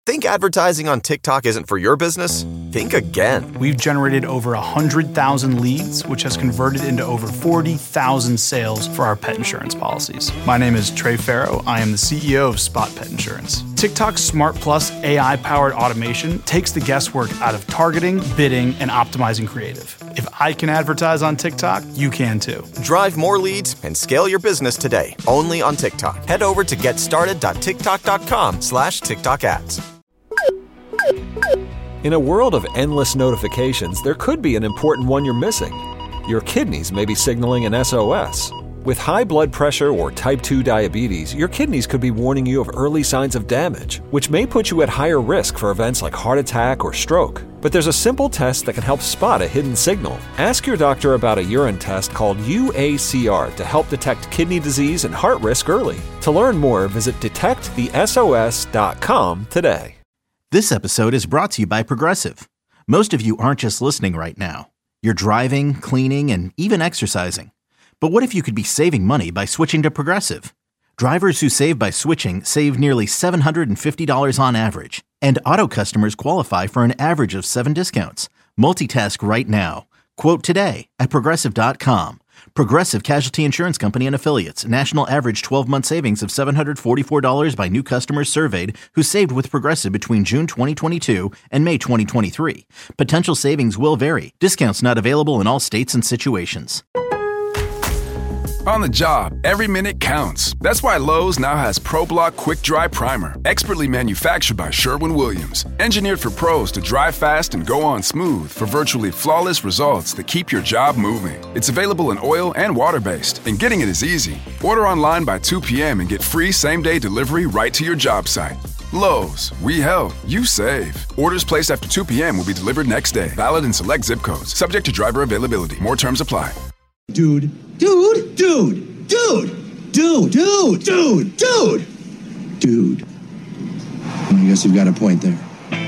Think advertising on TikTok isn't for your business? Think again. We've generated over 100,000 leads, which has converted into over 40,000 sales for our pet insurance policies. My name is Trey Farrow. I am the CEO of Spot Pet Insurance. TikTok's Smart Plus AI-powered automation takes the guesswork out of targeting, bidding, and optimizing creative. If I can advertise on TikTok, you can too. Drive more leads and scale your business today, only on TikTok. Head over to getstarted.tiktok.com/TikTok ads. In a world of endless notifications, there could be an important one you're missing. Your kidneys may be signaling an SOS. With high blood pressure or type 2 diabetes, your kidneys could be warning you of early signs of damage, which may put you at higher risk for events like heart attack or stroke. But there's a simple test that can help spot a hidden signal. Ask your doctor about a urine test called UACR to help detect kidney disease and heart risk early. To learn more, visit detectthesos.com today. This episode is brought to you by Progressive. Most of you aren't just listening right now. You're driving, cleaning, and even exercising. But what if you could be saving money by switching to Progressive? Drivers who save by switching save nearly $750 on average. And auto customers qualify for an average of 7 discounts. Multitask right now. Quote today at Progressive.com. Progressive Casualty Insurance Company and Affiliates. National average 12-month savings of $744 by new customers surveyed who saved with Progressive between June 2022 and May 2023. Potential savings will vary. Discounts not available in all states and situations. On the job, every minute counts. That's why Lowe's now has ProBlock Quick Dry Primer, expertly manufactured by Sherwin-Williams. Engineered for pros to dry fast and go on smooth for virtually flawless results that keep your job moving. It's available in oil and water-based, and getting it is easy. Order online by 2 p.m. and get free same-day delivery right to your job site. Lowe's, we help, you save. Orders placed after 2 p.m. will be delivered next day. Valid in select zip codes. Subject to driver availability. More terms apply. Dude. I guess you've got a point there.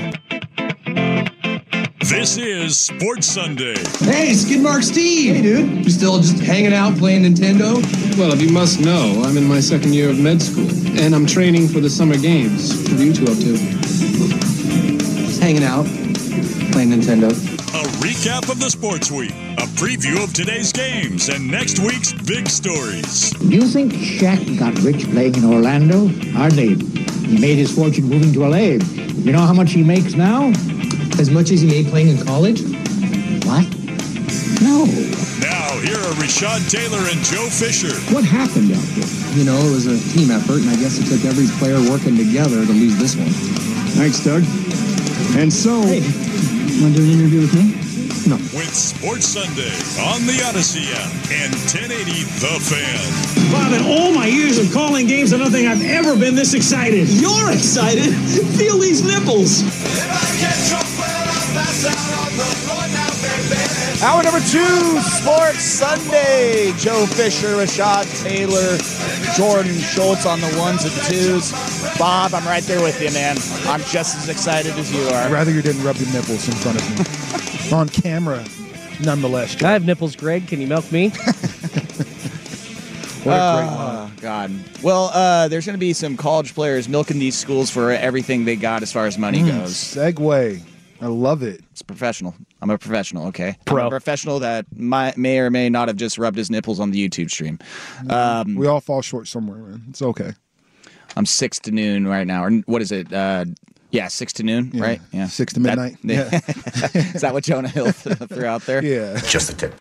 This is Sports Sunday. Hey, Skidmark Steve. Hey, dude. You still just hanging out playing Nintendo? Well, if you must know, I'm in my second year of med school, and I'm training for the summer games. What are you two up to? Just hanging out, playing Nintendo. A recap of the sports week, a preview of today's games, and next week's big stories. Do you think Shaq got rich playing in Orlando? Hardly. He made his fortune moving to LA. You know how much he makes now? As much as he made playing in college? What? No. Now, here are Rashad Taylor and Joe Fisher. What happened out there? You know, it was a team effort, and I guess it took every player working together to lose this one. Thanks, Doug. And so... Hey, want to do an interview with me? No. With Sports Sunday on the Odyssey app and 1080 The Fan. Bob, in all my years of calling games, I don't think I've ever been this excited. You're excited? Feel these nipples. Hour number 2, Sports Sunday. Joe Fisher, Rashad Taylor, Jordan Schultz on the ones and twos. Bob, I'm right there with you, man. I'm just as excited as you are. I'd rather you didn't rub your nipples in front of me. On camera, nonetheless. I have nipples, Greg. Can you milk me? What a great line. God. Well, there's going to be some college players milking these schools for everything they got as far as money goes. Segue. I love it. It's professional. I'm a professional, okay? Pro. I'm a professional that may or may not have just rubbed his nipples on the YouTube stream. We all fall short somewhere, man. It's okay. I'm 6 to noon right now. Or what is it? 6 to noon, yeah. right? Yeah. 6 to midnight. Is that what Jonah Hill threw out there? Yeah. Just a tip.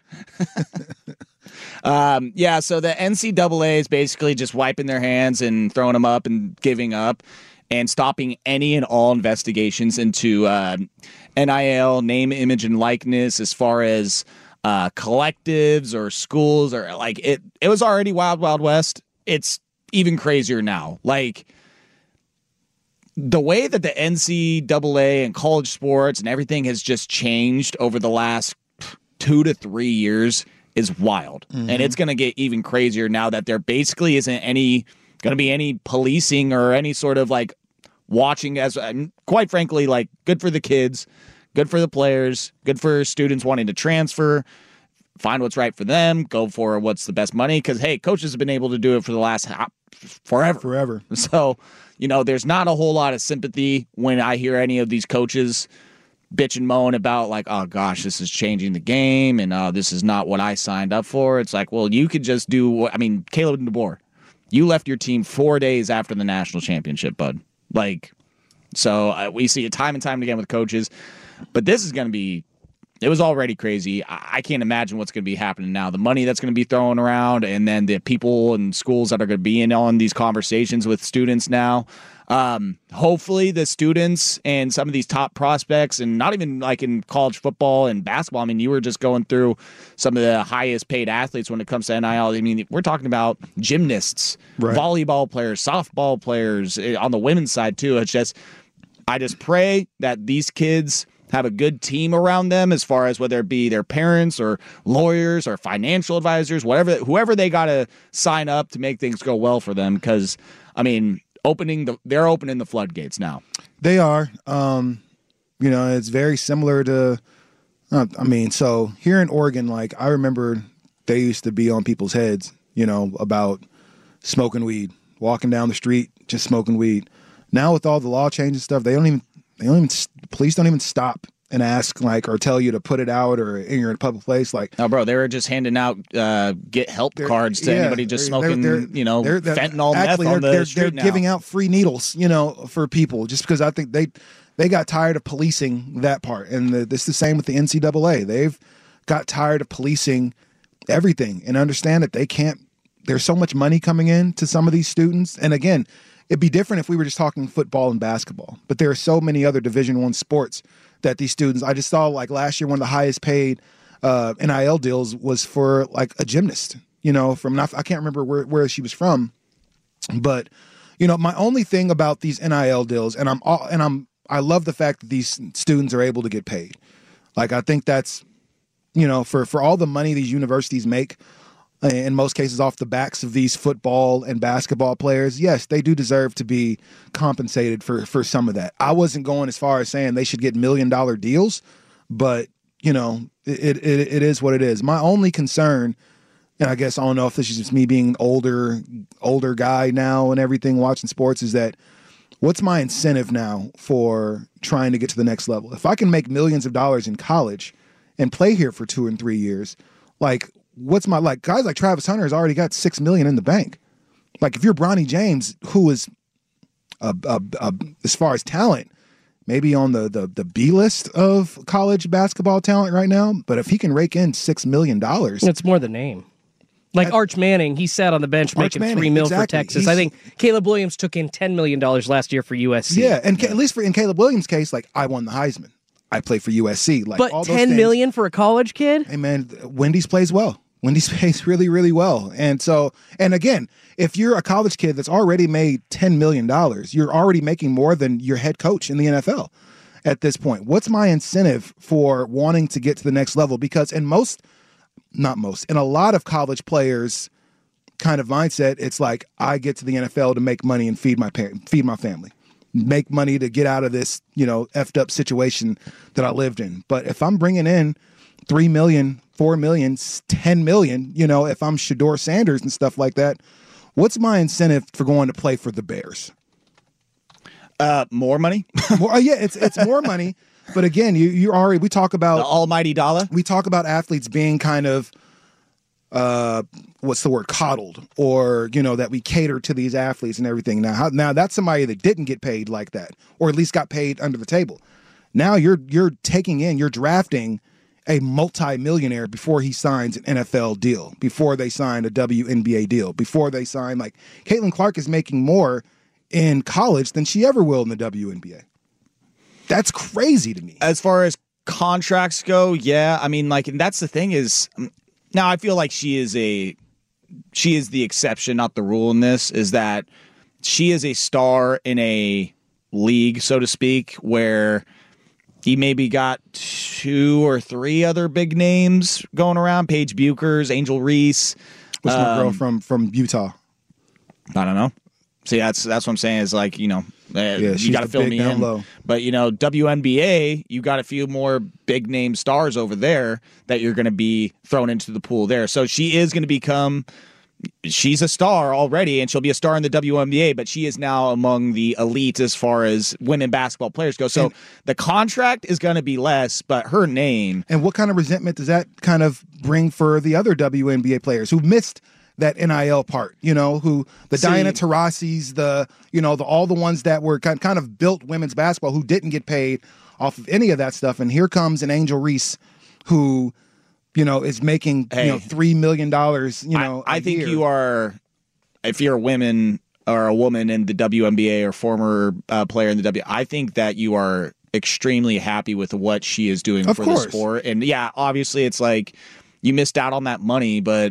So the NCAA is basically just wiping their hands and throwing them up and giving up and stopping any and all investigations into NIL, name, image, and likeness as far as collectives or schools or like it was already Wild Wild West. It's even crazier now. Like the way that the NCAA and college sports and everything has just changed over the last 2 to 3 years is wild. Mm-hmm. And it's going to get even crazier now that there basically isn't going to be any policing or any sort of like watching as, quite frankly, like good for the kids, good for the players, good for students wanting to transfer, find what's right for them, go for what's the best money. Because, hey, coaches have been able to do it for the last forever. Forever. So there's not a whole lot of sympathy when I hear any of these coaches bitch and moan about like, oh gosh, this is changing the game and this is not what I signed up for. It's like, well, you could just do Caleb DeBoer, you left your team 4 days after the national championship, bud. Like, so we see it time and time again with coaches, but this is going to be, it was already crazy. I can't imagine what's going to be happening now. The money that's going to be thrown around, and then the people and schools that are going to be in on these conversations with students now. Hopefully the students and some of these top prospects, and not even like in college football and basketball. I mean, you were just going through some of the highest paid athletes when it comes to NIL. I mean, we're talking about gymnasts, volleyball players, softball players on the women's side too. It's just, I just pray that these kids have a good team around them, as far as whether it be their parents or lawyers or financial advisors, whoever they got to sign up to make things go well for them. Because, I mean, they're opening the floodgates now. They are. It's very similar to, so here in Oregon, like I remember they used to be on people's heads, about smoking weed, walking down the street, just smoking weed. Now with all the law changes stuff, police don't even stop and ask, like, or tell you to put it out, or you're in a public place. Like, no, bro, they were just handing out get help cards to anybody just smoking, fentanyl meth on the street now. They're giving out free needles, for people, just because I think they got tired of policing that part. And this is the same with the NCAA. They've got tired of policing everything and understand that they can't. There's so much money coming in to some of these students, and again, it'd be different if we were just talking football and basketball, but there are so many other Division I sports that these students, I just saw like last year, one of the highest paid NIL deals was for like a gymnast, I can't remember where she was from, but my only thing about these NIL deals, and I love the fact that these students are able to get paid. Like, I think that's, for all the money these universities make, in most cases off the backs of these football and basketball players, yes, they do deserve to be compensated for some of that. I wasn't going as far as saying they should get $1 million deals, but, it is what it is. My only concern, and I guess I don't know if this is just me being an older guy now and everything watching sports, is that what's my incentive now for trying to get to the next level? If I can make millions of dollars in college and play here for 2 and 3 years, like, what's my, like, guys like Travis Hunter has already got $6 million in the bank. Like, if you're Bronny James, who is as far as talent, maybe on the B list of college basketball talent right now, but if he can rake in $6 million, it's more the name. Like Arch Manning, he sat on the bench making $3 million for Texas. I think Caleb Williams took in $10 million last year for USC. Yeah, and at least in Caleb Williams' case, like, I won the Heisman. I play for USC. Like, but $10 million for a college kid? Hey, man, Wendy's plays well. Wendy's plays really, really well. And so, and again, if you're a college kid that's already made $10 million, you're already making more than your head coach in the NFL at this point. What's my incentive for wanting to get to the next level? Because in a lot of college players' kind of mindset, it's like, I get to the NFL to make money and feed my family, make money to get out of this, effed up situation that I lived in. But if I'm bringing in $3 million, $4 million, $10 million, if I'm Shedeur Sanders and stuff like that, what's my incentive for going to play for the Bears? More money? It's more money. But again, we talk about the almighty dollar. We talk about athletes being kind of, coddled, or, that we cater to these athletes and everything. Now that's somebody that didn't get paid like that, or at least got paid under the table. Now you're drafting a multi-millionaire before he signs an NFL deal, before they sign a WNBA deal, before they sign, like, Caitlin Clark is making more in college than she ever will in the WNBA. That's crazy to me. As far as contracts go, yeah. I mean, like, and that's the thing is, now I feel like she is the exception, not the rule in this, is that she is a star in a league, so to speak, where he maybe got 2 or 3 other big names going around. Paige Buchers, Angel Reese. What's my girl from Utah? I don't know. See, that's what I'm saying is, like, you got to fill me in. Low. But, WNBA, you got a few more big name stars over there that you're going to be thrown into the pool there. So she is going to become she's a star already, and she'll be a star in the WNBA, but she is now among the elite as far as women basketball players go. So the contract is going to be less, but her name. And what kind of resentment does that kind of bring for the other WNBA players who missed that NIL part, who the Diana Taurasi's, all the ones that were kind of built women's basketball who didn't get paid off of any of that stuff. And here comes an Angel Reese who, is making, $3 million, I think you are, if you're a woman or a woman in the WNBA or former player in the I think that you are extremely happy with what she is doing for the sport. And yeah, obviously it's like you missed out on that money, but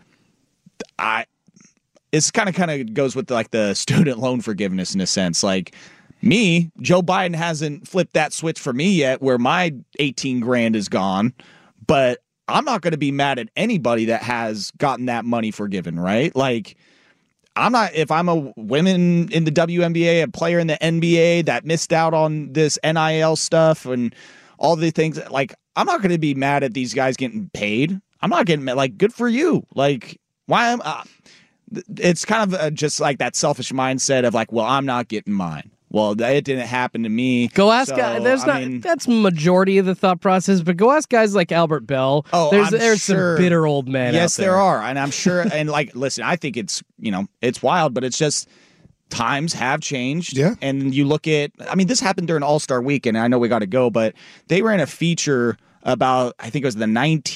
it's kind of goes with like the student loan forgiveness in a sense. Like me, Joe Biden hasn't flipped that switch for me yet where my 18 grand is gone, but I'm not going to be mad at anybody that has gotten that money forgiven, right? Like if I'm a woman in the WNBA, a player in the NBA that missed out on this NIL stuff and all the things, like I'm not going to be mad at these guys getting paid. I'm not getting mad. Like, good for you. Like, why am it's kind of just like that selfish mindset of like, well, I'm not getting mine. Well, it didn't happen to me. Go ask guys. That's majority of the thought process, but go ask guys like Albert Bell. Oh, there's some bitter old men. Yes, out there. there are, and I'm sure. And like, listen, I think it's it's wild, but it's just times have changed. Yeah, and you look at. I mean, this happened during All-Star Week, and I know we got to go, but they ran a feature about. I think it was the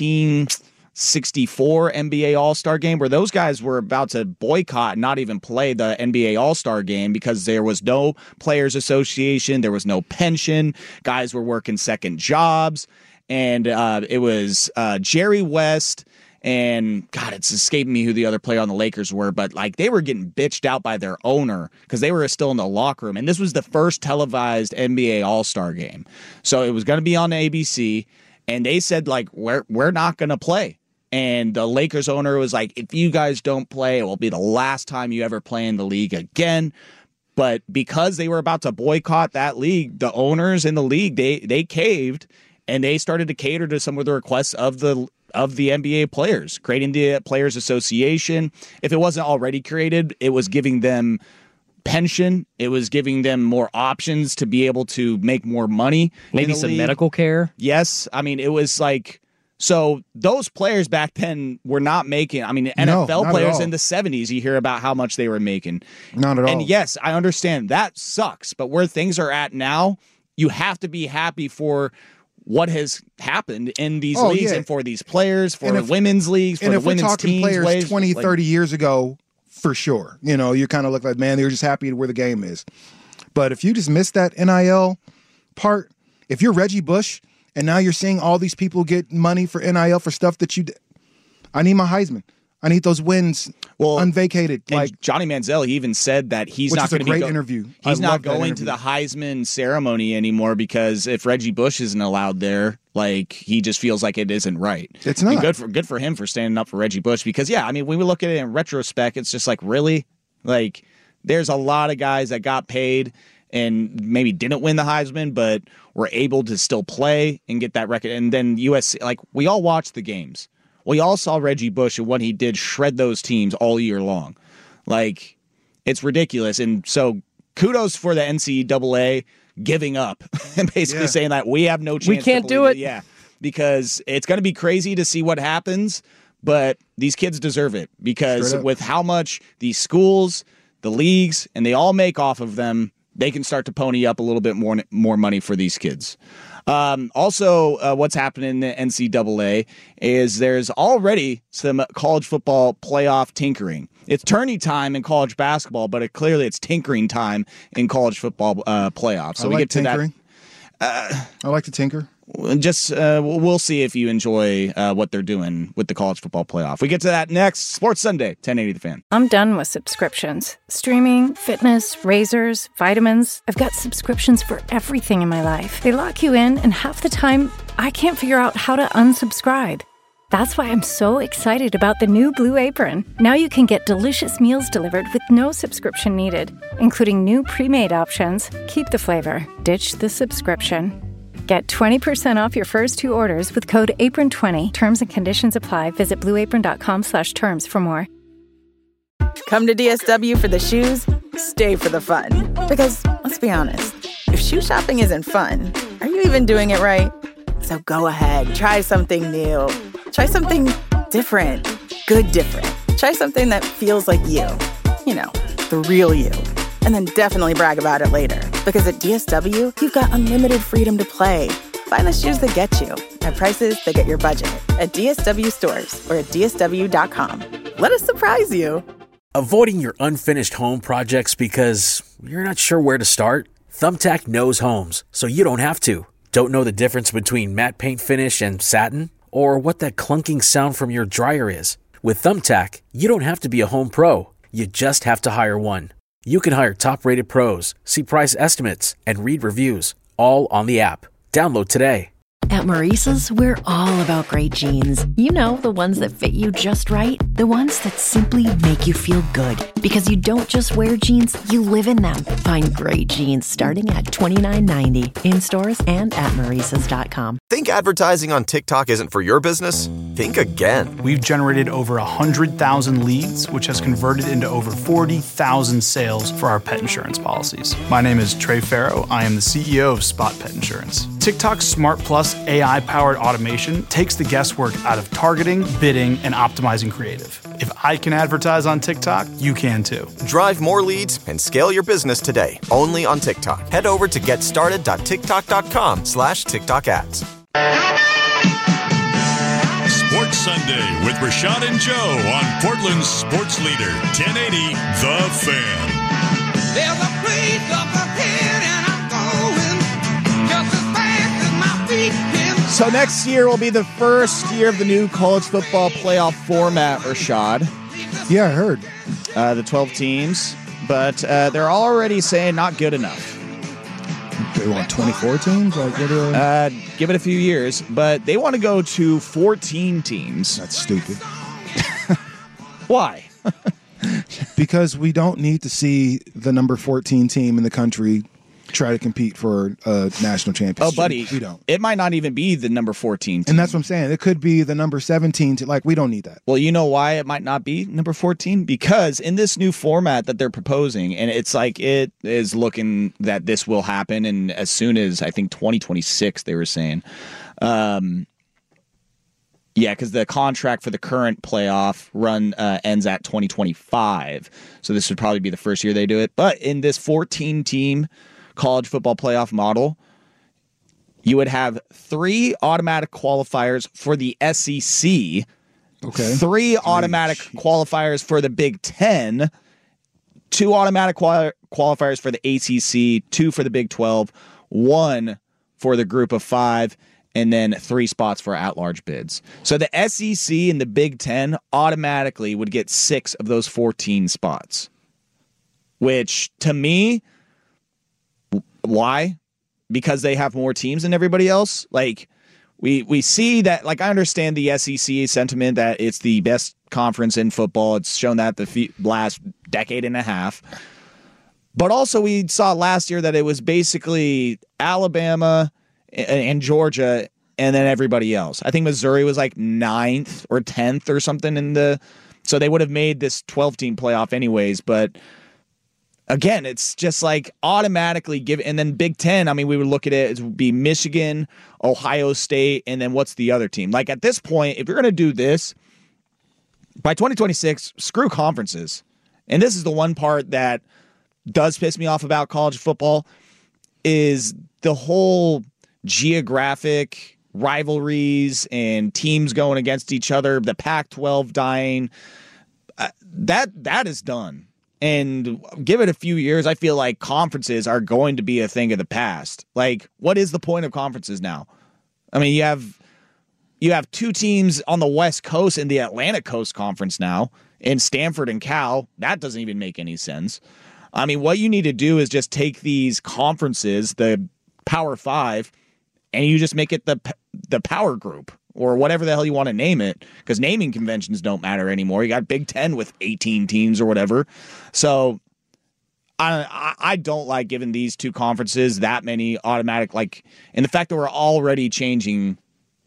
1964 NBA All-Star game where those guys were about to boycott and not even play the NBA All-Star game because there was no players association, there was no pension, guys were working second jobs, and it was Jerry West and God, it's escaping me who the other player on the Lakers were, but like they were getting bitched out by their owner because they were still in the locker room, and this was the first televised NBA All-Star game, so it was going to be on ABC, and they said like we're not going to play. And the Lakers owner was like, if you guys don't play, it will be the last time you ever play in the league again. But because they were about to boycott that league, the owners in the league, they caved, and they started to cater to some of the requests of the NBA players, creating the Players Association. If it wasn't already created, it was giving them pension. It was giving them more options to be able to make more money. Maybe some medical care. Yes. I mean, it was like... So those players back then were not making, I mean, NFL players in the 70s, you hear about how much they were making. Not at all. And yes, I understand that sucks, but where things are at now, you have to be happy for what has happened in these leagues and for these players, for the women's leagues, for the women's teams. And if we're talking players 20, 30 years ago, for sure, you kind of look like, man, they're just happy where the game is. But if you just missed that NIL part, if you're Reggie Bush, and now you're seeing all these people get money for NIL for stuff that I need my Heisman. I need those wins unvacated. Like Johnny Manziel, he even said that he's not going to be great interview. He's not going to the Heisman ceremony anymore because if Reggie Bush isn't allowed there, like he just feels like it isn't right. It's not. And good for him for standing up for Reggie Bush because I mean when we look at it in retrospect, it's just like really, like there's a lot of guys that got paid and maybe didn't win the Heisman, but were able to still play and get that record. And then USC, like we all watched the games. We all saw Reggie Bush and what he did shred those teams all year long. Like, it's ridiculous. And so kudos for the NCAA giving up and basically saying that we have no chance. We can't do it. Yeah, because it's going to be crazy to see what happens, but these kids deserve it because with how much these schools, the leagues, and they all make off of them, they can start to pony up a little bit more money for these kids. Also, what's happening in the NCAA is there's already some college football playoff tinkering. It's tourney time in college basketball, but clearly it's tinkering time in college football playoffs. So we get to tinkering. I like to tinker. Just we'll see if you enjoy what they're doing with the college football playoff. We get to that next. Sports Sunday, 1080 The Fan. I'm done with subscriptions. Streaming, fitness, razors, vitamins. I've got subscriptions for everything in my life. They lock you in, and half the time, I can't figure out how to unsubscribe. That's why I'm so excited about the new Blue Apron. Now you can get delicious meals delivered with no subscription needed, including new pre-made options. Keep the flavor. Ditch the subscription. Get 20% off your first 2 orders with code APRON20. Terms and conditions apply. Visit blueapron.com/terms for more. Come to DSW for the shoes, stay for the fun. Because, let's be honest, if shoe shopping isn't fun, are you even doing it right? So go ahead, try something new. Try something different. Good different. Try something that feels like you. You know, the real you. And then definitely brag about it later. Because at DSW, you've got unlimited freedom to play. Find the shoes that get you at prices that get your budget at DSW stores or at DSW.com. Let us surprise you. Avoiding your unfinished home projects because you're not sure where to start? Thumbtack knows homes, so you don't have to. Don't know the difference between matte paint finish and satin? Or what that clunking sound from your dryer is? With Thumbtack, you don't have to be a home pro. You just have to hire one. You can hire top-rated pros, see price estimates, and read reviews, all on the app. Download today. At Maurice's, we're all about great jeans. You know, the ones that fit you just right. The ones that simply make you feel good. Because you don't just wear jeans, you live in them. Find great jeans starting at $29.90 in stores and at Maurice's.com. Think advertising on TikTok isn't for your business? Think again. We've generated over 100,000 leads, which has converted into over 40,000 sales for our pet insurance policies. My name is Trey Farrow. I am the CEO of Spot Pet Insurance. TikTok's Smart Plus AI-powered automation takes the guesswork out of targeting, bidding, and optimizing creative. If I can advertise on TikTok, you can too. Drive more leads and scale your business today, only on TikTok. Head over to getstarted.tiktok.com/TikTok ads. Sports Sunday with Rashad and Joe on Portland's sports leader, 1080 The Fan. There's a place up ahead and I'm going just as fast as my feet can. So next year will be the first year of the new college football playoff format, Rashad. Yeah, I heard. The 12 teams, but they're already saying not good enough. They want 24 teams? Like, what are give it a few years, but they want to go to 14 teams. That's stupid. Why? Because we don't need to see the number 14 team in the country try to compete for a national championship. Oh, buddy, we don't. It might not even be the number 14 team. And that's what I'm saying. It could be the number 17 team. Like, we don't need that. Well, you know why it might not be number 14? Because in this new format that they're proposing, and it's like it is looking that this will happen, and as soon as, I think, 2026, they were saying. Yeah, because the contract for the current playoff run ends at 2025. So this would probably be the first year they do it. But in this 14-team college football playoff model, you would have 3 automatic qualifiers for the SEC, okay, 3 automatic qualifiers for the Big Ten, 2 automatic qualifiers for the ACC, 2 for the Big 12, 1 for the Group of 5, and then 3 spots for at-large bids. So the SEC and the Big Ten automatically would get 6 of those 14 spots, which to me, why? Because they have more teams than everybody else. Like we see that. Like, I understand the SEC sentiment that it's the best conference in football. It's shown that the last decade and a half. But also we saw last year that it was basically Alabama and Georgia and then everybody else. I think Missouri was like 9th or 10th or something in the. So they would have made this 12-team playoff anyways, but. Again, it's just like automatically give, and then Big Ten, I mean, we would look at it, it would be Michigan, Ohio State, and then what's the other team? Like, at this point, if you're going to do this, by 2026, screw conferences. And this is the one part that does piss me off about college football, is the whole geographic rivalries and teams going against each other, the Pac-12 dying. That is done. And give it a few years, I feel like conferences are going to be a thing of the past. Like, what is the point of conferences now? I mean, you have 2 teams on the West Coast in the Atlantic Coast Conference now, in Stanford and Cal. That doesn't even make any sense. I mean, what you need to do is just take these conferences, the Power 5, and you just make it the Power Group, or whatever the hell you want to name it, because naming conventions don't matter anymore. You got Big Ten with 18 teams or whatever. So I don't like giving these 2 conferences that many automatic, like, and the fact that we're already changing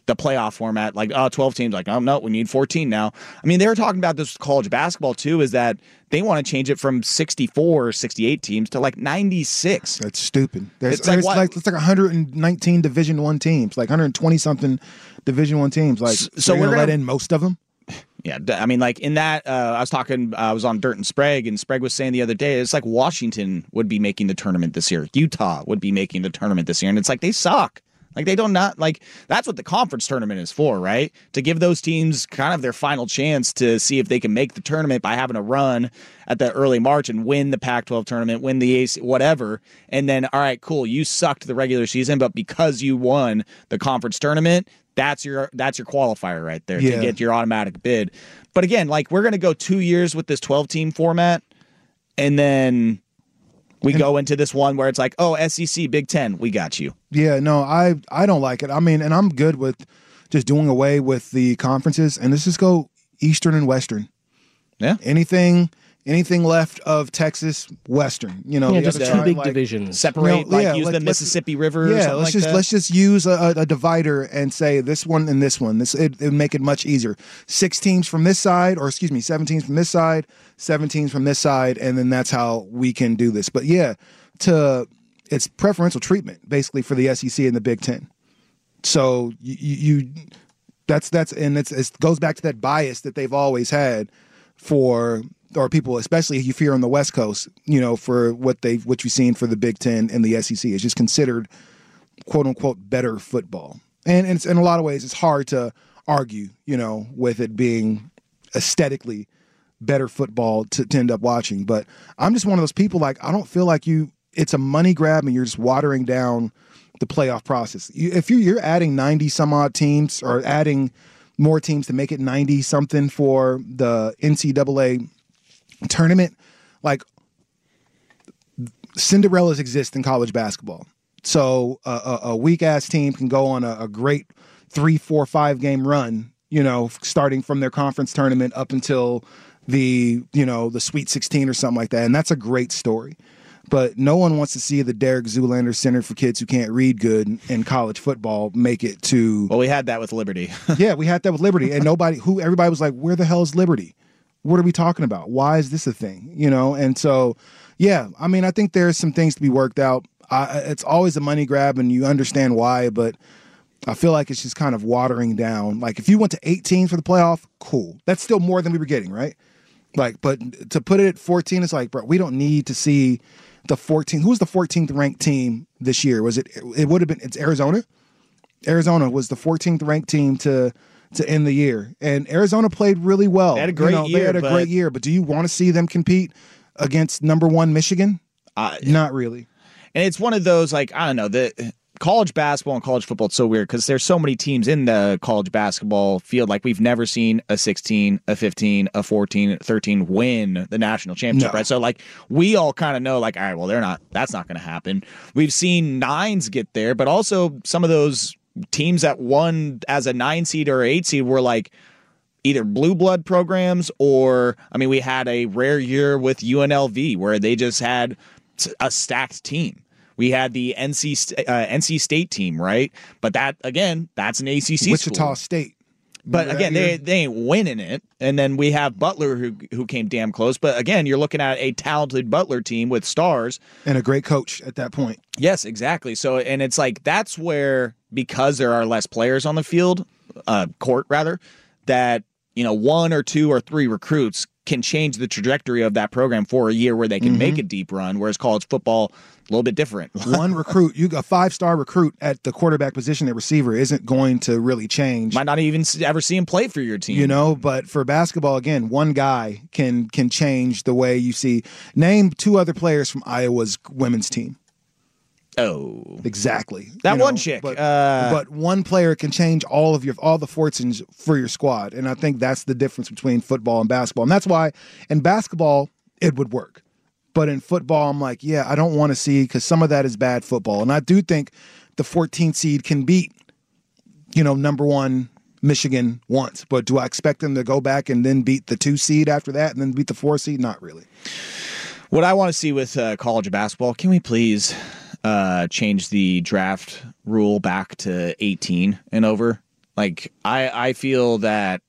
the playoff format, like 12 teams, like, oh no, we need 14 now. I mean, they were talking about this college basketball too, is that they want to change it from 64 or 68 teams to like 96. That's stupid. It's like like 119 Division I teams, like 120 something Division I teams. Like, so we're gonna let in most of them. Yeah, I mean, like in that, I was on Dirt and Sprague, and Sprague was saying the other day, it's like Washington would be making the tournament this year. Utah would be making the tournament this year, and it's like they suck. Like they don't not like that's what the conference tournament is for, right? To give those teams kind of their final chance to see if they can make the tournament by having a run at the early March and win the Pac-12 tournament, win the AC, whatever. And then, all right, cool, you sucked the regular season, but because you won the conference tournament, that's your qualifier right there to get your automatic bid. But again, like we're going to go 2 years with this 12-team format, and then we go into this one where it's like, oh, SEC, Big Ten, we got you. Yeah, no, I don't like it. I mean, and I'm good with just doing away with the conferences, and let's just go Eastern and Western. Yeah. Anything left of Texas, Western. You know, just two big divisions. Separate, use the Mississippi River. Yeah, let's just use a divider and say this one and this one. It would make it much easier. 6 teams from this side, 7 teams from this side, 7 teams from this side, and then that's how we can do this. But yeah, it's preferential treatment basically for the SEC and the Big Ten. So that's it goes back to that bias that they've always had for. Or people, especially if you're on the West Coast, you know, for what you've seen for the Big Ten and the SEC, is just considered "quote unquote" better football. And it's, in a lot of ways, it's hard to argue, you know, with it being aesthetically better football to end up watching. But I'm just one of those people. Like, I don't feel like it's a money grab and you're just watering down the playoff process. If you're adding 90 some odd teams or adding more teams to make it 90 something for the NCAA tournament, like Cinderellas exist in college basketball. So a weak ass team can go on a great 3, 4, 5 game run, you know, starting from their conference tournament up until the Sweet 16 or something like that. And that's a great story. But no one wants to see the Derek Zoolander Center for Kids Who Can't Read Good in college football make it to. Well, we had that with Liberty. Yeah, we had that with Liberty. And everybody was like, where the hell is Liberty? What are we talking about? Why is this a thing? You know? And so, yeah, I mean, I think there's some things to be worked out. It's always a money grab and you understand why, but I feel like it's just kind of watering down. Like if you went to 18 for the playoff, cool. That's still more than we were getting, right? Like, but to put it at 14, it's like, bro, we don't need to see the 14. Who was the 14th ranked team this year? Was it would have been, it's Arizona? Arizona was the 14th ranked team to end the year. And Arizona played really well. They had a great year. They had a great year, but do you want to see them compete against number 1 Michigan? Not really. And it's one of those, like, I don't know, the college basketball and college football, it's so weird because there's so many teams in the college basketball field. Like, we've never seen a 16, a 15, a 14, 13 win the national championship, right? So, like, we all kind of know, like, all right, well, that's not going to happen. We've seen 9s get there, but also some of those teams that won as a 9 seed or 8 seed were like either blue blood programs or, I mean, we had a rare year with UNLV where they just had a stacked team. We had the NC State team, right? But that, again, that's an ACC Wichita school. State. But again, they ain't winning it. And then we have Butler who came damn close. But again, you're looking at a talented Butler team with stars. And a great coach at that point. Yes, exactly. So, and it's like, that's where, because there are less players on the field, court rather, that, you know, 1 or 2 or 3 recruits can change the trajectory of that program for a year where they can make a deep run, whereas college football, a little bit different. One recruit, a 5-star recruit at the quarterback position at receiver isn't going to really change. Might not even ever see him play for your team. You know, but for basketball, again, one guy can change the way you see. Name 2 other players from Iowa's women's team. Oh, exactly. That one chick. But one player can change all the fortunes for your squad, and I think that's the difference between football and basketball. And that's why in basketball it would work, but in football I'm like, yeah, I don't want to see, because some of that is bad football. And I do think the 14th seed can beat, you know, number 1 Michigan once, but do I expect them to go back and then beat the 2 seed after that and then beat the 4 seed? Not really. What I want to see with college basketball, can we please change the draft rule back to 18 and over? Like, I feel that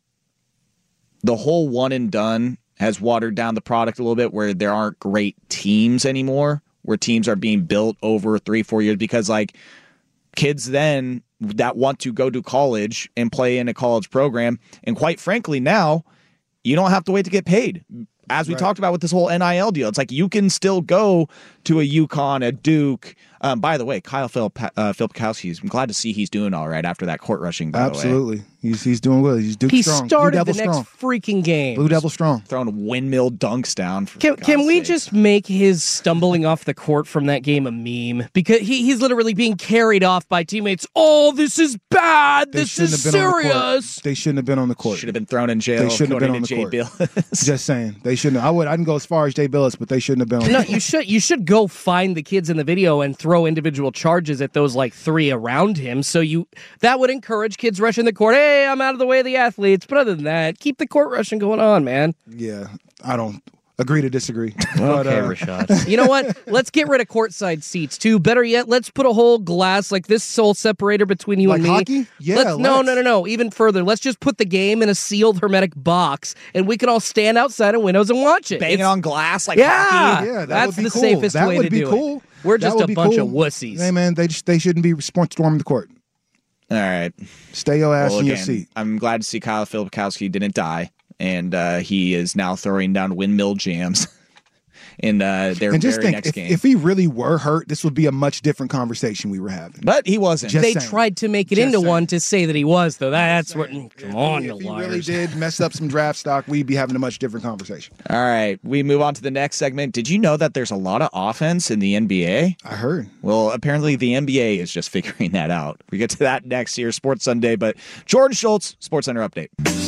the whole one and done has watered down the product a little bit, where there aren't great teams anymore, where teams are being built over 3-4 years, because like kids then that want to go to college and play in a college program, and quite frankly now you don't have to wait to get paid. As we talked about with this whole NIL deal, it's like you can still go to a UConn, a Duke. By the way, Kyle Filipowski, I'm glad to see he's doing all right after that court rushing. Absolutely, he's doing well. He's Duke strong. He started the strong. next freaking game. Blue Devil strong, throwing windmill dunks down. Can we just make his stumbling off the court from that game a meme? Because he's literally being carried off by teammates. Oh, this is bad. This is serious. They shouldn't have been on the court. Should have been thrown in jail. They shouldn't have been on the court. Billis. Just saying, they shouldn't. I didn't go as far as Jay Billis, but they shouldn't have been on. No, you should go find the kids in the video and throw individual charges at those like 3 around him. So that would encourage kids rushing the court. Hey, I'm out of the way of the athletes. But other than that, keep the court rushing going on, man. Yeah, I don't agree to disagree. Okay, Rashad. You know what? Let's get rid of courtside seats too. Better yet, let's put a whole glass like this sole separator between you and me. Hockey? Yeah. No. Even further. Let's just put the game in a sealed hermetic box, and we can all stand outside in windows and watch it. Banging on glass like hockey. Yeah, that's the cool. safest way to do cool. it. We're just a bunch of wussies. Hey man, they shouldn't be storming the court. All right, stay your ass in your seat. I'm glad to see Kyle Filipowski didn't die, and he is now throwing down windmill jams in their very next game. If he really were hurt, this would be a much different conversation we were having. But he wasn't. They tried to make it into one to say that he was, though. That's what. Come on, you liars. If he really did mess up some draft stock, we'd be having a much different conversation. All right, we move on to the next segment. Did you know that there's a lot of offense in the NBA? I heard. Well, apparently the NBA is just figuring that out. We get to that next here, Sports Sunday. But Jordan Schultz, SportsCenter update.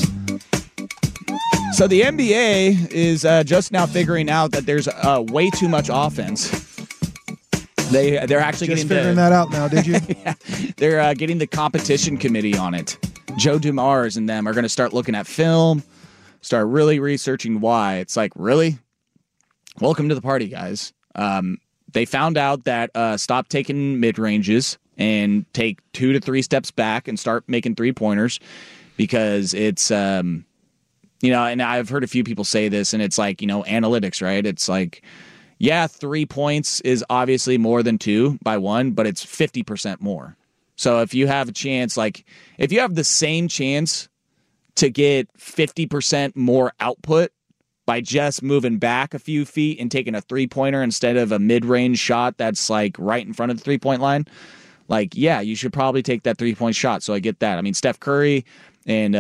So the NBA is just now figuring out that there's way too much offense. They're actually just figuring that out now. Did you? Yeah, they're getting the competition committee on it. Joe Dumars and them are going to start looking at film, start really researching why. It's like, really? Welcome to the party, guys. They found out that stop taking mid ranges and take 2 to 3 steps back and start making 3-pointers, because it's. And I've heard a few people say this, and it's like, analytics, right? It's like, yeah, 3 points is obviously more than 2 by 1, but it's 50% more. So if you have a chance, like if you have the same chance to get 50% more output by just moving back a few feet and taking a 3-pointer instead of a mid-range shot that's like right in front of the 3-point line, like, yeah, you should probably take that 3-point shot. So I get that. I mean, Steph Curry and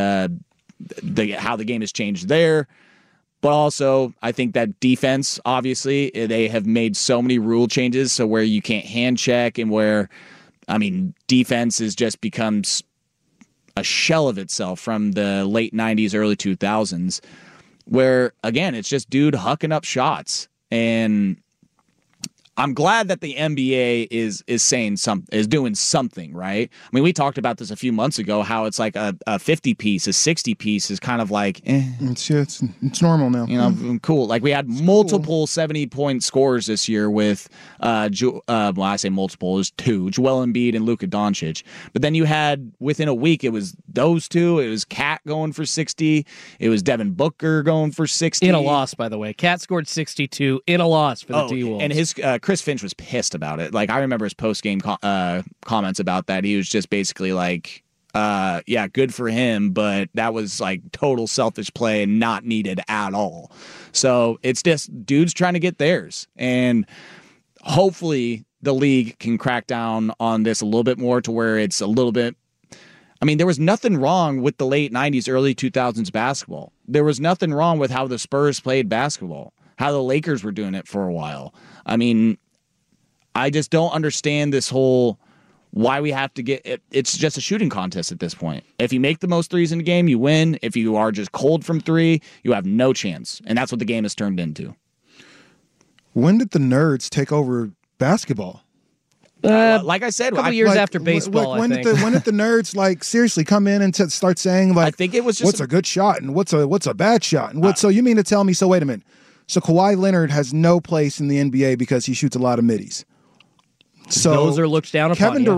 how the game has changed there. But also, I think that defense, obviously, they have made so many rule changes, so where you can't hand check and where, defense has just becomes a shell of itself from the late 90s, early 2000s, where, again, it's just dude hucking up shots. And I'm glad that the NBA is doing something, right? I mean, we talked about this a few months ago, how it's like a 50 piece, a 60 piece is kind of like, It's normal now. Cool. Like we had multiple 70-point scores this year with, I say multiple, it was 2, Joel Embiid and Luka Doncic. But then you had, within a week, it was those two. It was Kat going for 60. It was Devin Booker going for 60. In a loss, by the way. Kat scored 62 in a loss for the T-Wolves. And his Chris Finch was pissed about it. Like, I remember his post-game comments about that. He was just basically like, yeah, good for him, but that was like total selfish play and not needed at all. So it's just dudes trying to get theirs. And hopefully the league can crack down on this a little bit more to where it's a little bit. I mean, there was nothing wrong with the late 90s, early 2000s basketball. There was nothing wrong with how the Spurs played basketball, how the Lakers were doing it for a while. I mean, I just don't understand this whole why we have to get it. It's just a shooting contest at this point. If you make the most threes in the game, you win. If you are just cold from 3, you have no chance. And that's what the game has turned into. When did the nerds take over basketball? Like I said, a couple years after baseball, when did the nerds seriously come in and start saying I think it was just what's a good shot and what's a bad shot and so you mean to tell me? So wait a minute. So Kawhi Leonard has no place in the NBA because he shoots a lot of middies. So those are looked down upon. Kevin Durant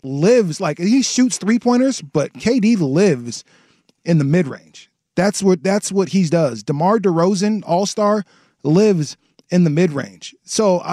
lives, like he shoots 3-pointers, but KD lives in the mid-range. That's what he does. DeMar DeRozan, all-star, lives in the mid-range. So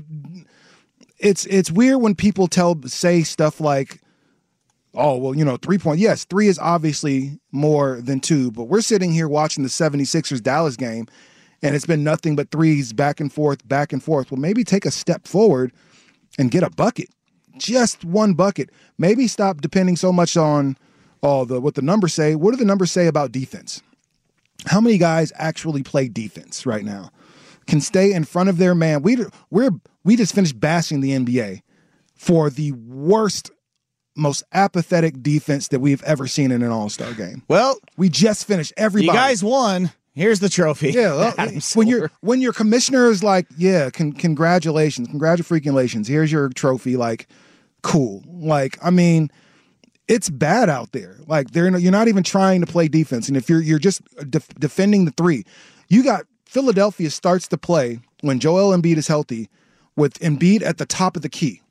it's weird when people say stuff like, oh, well, 3-point. Yes, 3 is obviously more than 2, but we're sitting here watching the 76ers Dallas game, and it's been nothing but threes back and forth, back and forth. Well, maybe take a step forward and get a bucket. Just one bucket. Maybe stop depending so much on what the numbers say. What do the numbers say about defense? How many guys actually play defense right now? Can stay in front of their man. We just finished bashing the NBA for the worst, most apathetic defense that we've ever seen in an All-Star game. Well, we just finished. Everybody, you guys won. Here's the trophy. Yeah, when your commissioner is like, yeah, congratulations. Here's your trophy. Like, cool. Like, I mean, it's bad out there. Like, you're not even trying to play defense, and if you're just defending the 3, you got Philadelphia starts to play when Joel Embiid is healthy, with Embiid at the top of the key.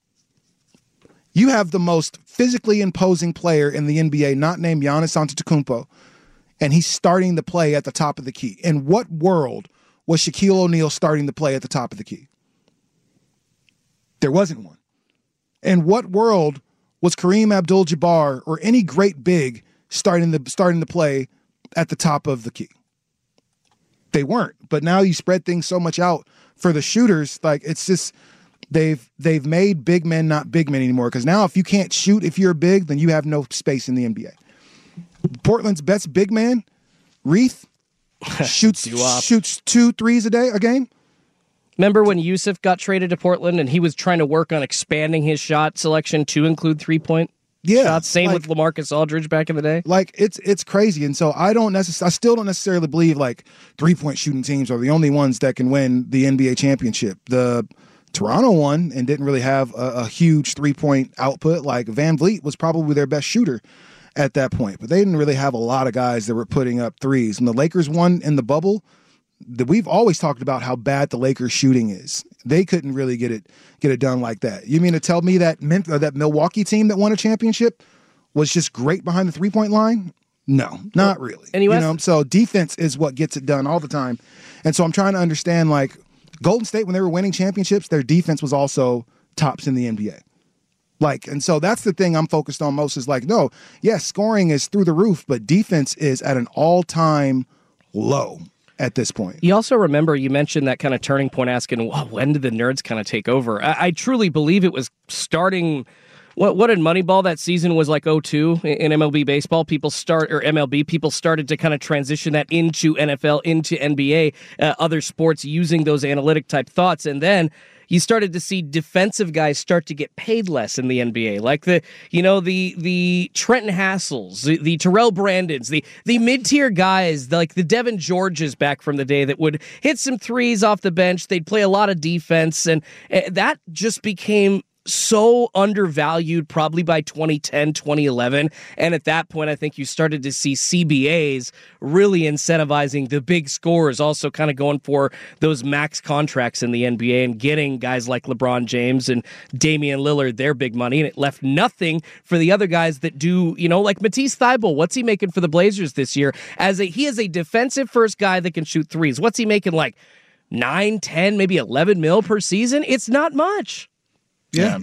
You have the most physically imposing player in the NBA, not named Giannis Antetokounmpo, and he's starting to play at the top of the key. In what world was Shaquille O'Neal starting to play at the top of the key? There wasn't one. In what world was Kareem Abdul-Jabbar or any great big starting to play at the top of the key? They weren't. But now you spread things so much out for the shooters, like it's just they've made big men not big men anymore. Because now if you can't shoot, if you're big, then you have no space in the NBA. Portland's best big man, Reith, shoots 2 threes a game. Remember when Yusuf got traded to Portland and he was trying to work on expanding his shot selection to include 3-point shots? Same with LaMarcus Aldridge back in the day. Like it's crazy, and so I still don't necessarily believe like 3-point shooting teams are the only ones that can win the NBA championship. The Toronto won and didn't really have a huge 3-point output. Like Van Vliet was probably their best shooter at that point, but they didn't really have a lot of guys that were putting up threes. And the Lakers won in the bubble. We've always talked about how bad the Lakers shooting is. They couldn't really get it done like that. You mean to tell me that that Milwaukee team that won a championship was just great behind the 3-point line? No, not really. And so defense is what gets it done all the time. And so I'm trying to understand, like Golden State, when they were winning championships, their defense was also tops in the NBA. Like, and so that's the thing I'm focused on most is like, no, yes, scoring is through the roof, but defense is at an all-time low at this point. You also remember you mentioned that kind of turning point, asking, well, when did the nerds kind of take over? I truly believe it was starting. What in Moneyball that season was like 2002 in MLB baseball. People started to kind of transition that into NFL, into NBA, other sports using those analytic type thoughts, and then you started to see defensive guys start to get paid less in the NBA, like the Trenton Hassels, the Terrell Brandons, the mid-tier guys, like the Devin Georges back from the day that would hit some threes off the bench. They'd play a lot of defense, and that just became so undervalued probably by 2010, 2011. And at that point, I think you started to see CBAs really incentivizing the big scorers, also kind of going for those max contracts in the NBA and getting guys like LeBron James and Damian Lillard their big money. And it left nothing for the other guys that do, like Matisse Thybulle. What's he making for the Blazers this year? He is a defensive first guy that can shoot threes. What's he making, like 9, 10, maybe 11 mil per season? It's not much. Yeah.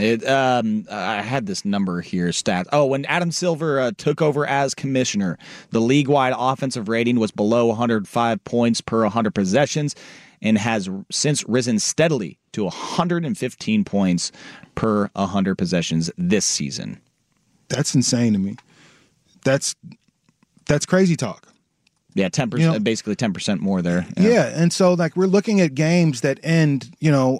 I had this number here, stat. Oh, when Adam Silver took over as commissioner, the league-wide offensive rating was below 105 points per 100 possessions and has since risen steadily to 115 points per 100 possessions this season. That's insane to me. That's crazy talk. Yeah, 10%, basically 10% more there. Yeah, and so like we're looking at games that end,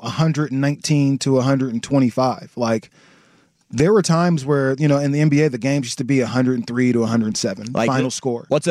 119 to 125. Like there were times where, in the NBA the games used to be 103 to 107 final score. What's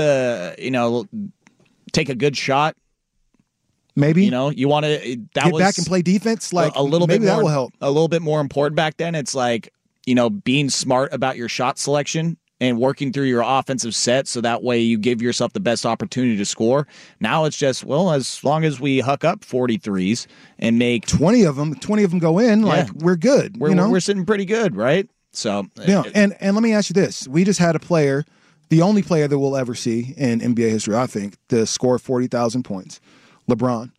take a good shot? Maybe. You want to get back and play defense, like a little maybe bit more, that will help. A little bit more important back then. It's like, being smart about your shot selection and working through your offensive set so that way you give yourself the best opportunity to score. Now it's just, as long as we huck up 43s and make 20 of them go in, like we're good. We're sitting pretty good, right? So yeah, and let me ask you this: we just had a player, the only player that we'll ever see in NBA history, I think, to score 40,000 points. LeBron.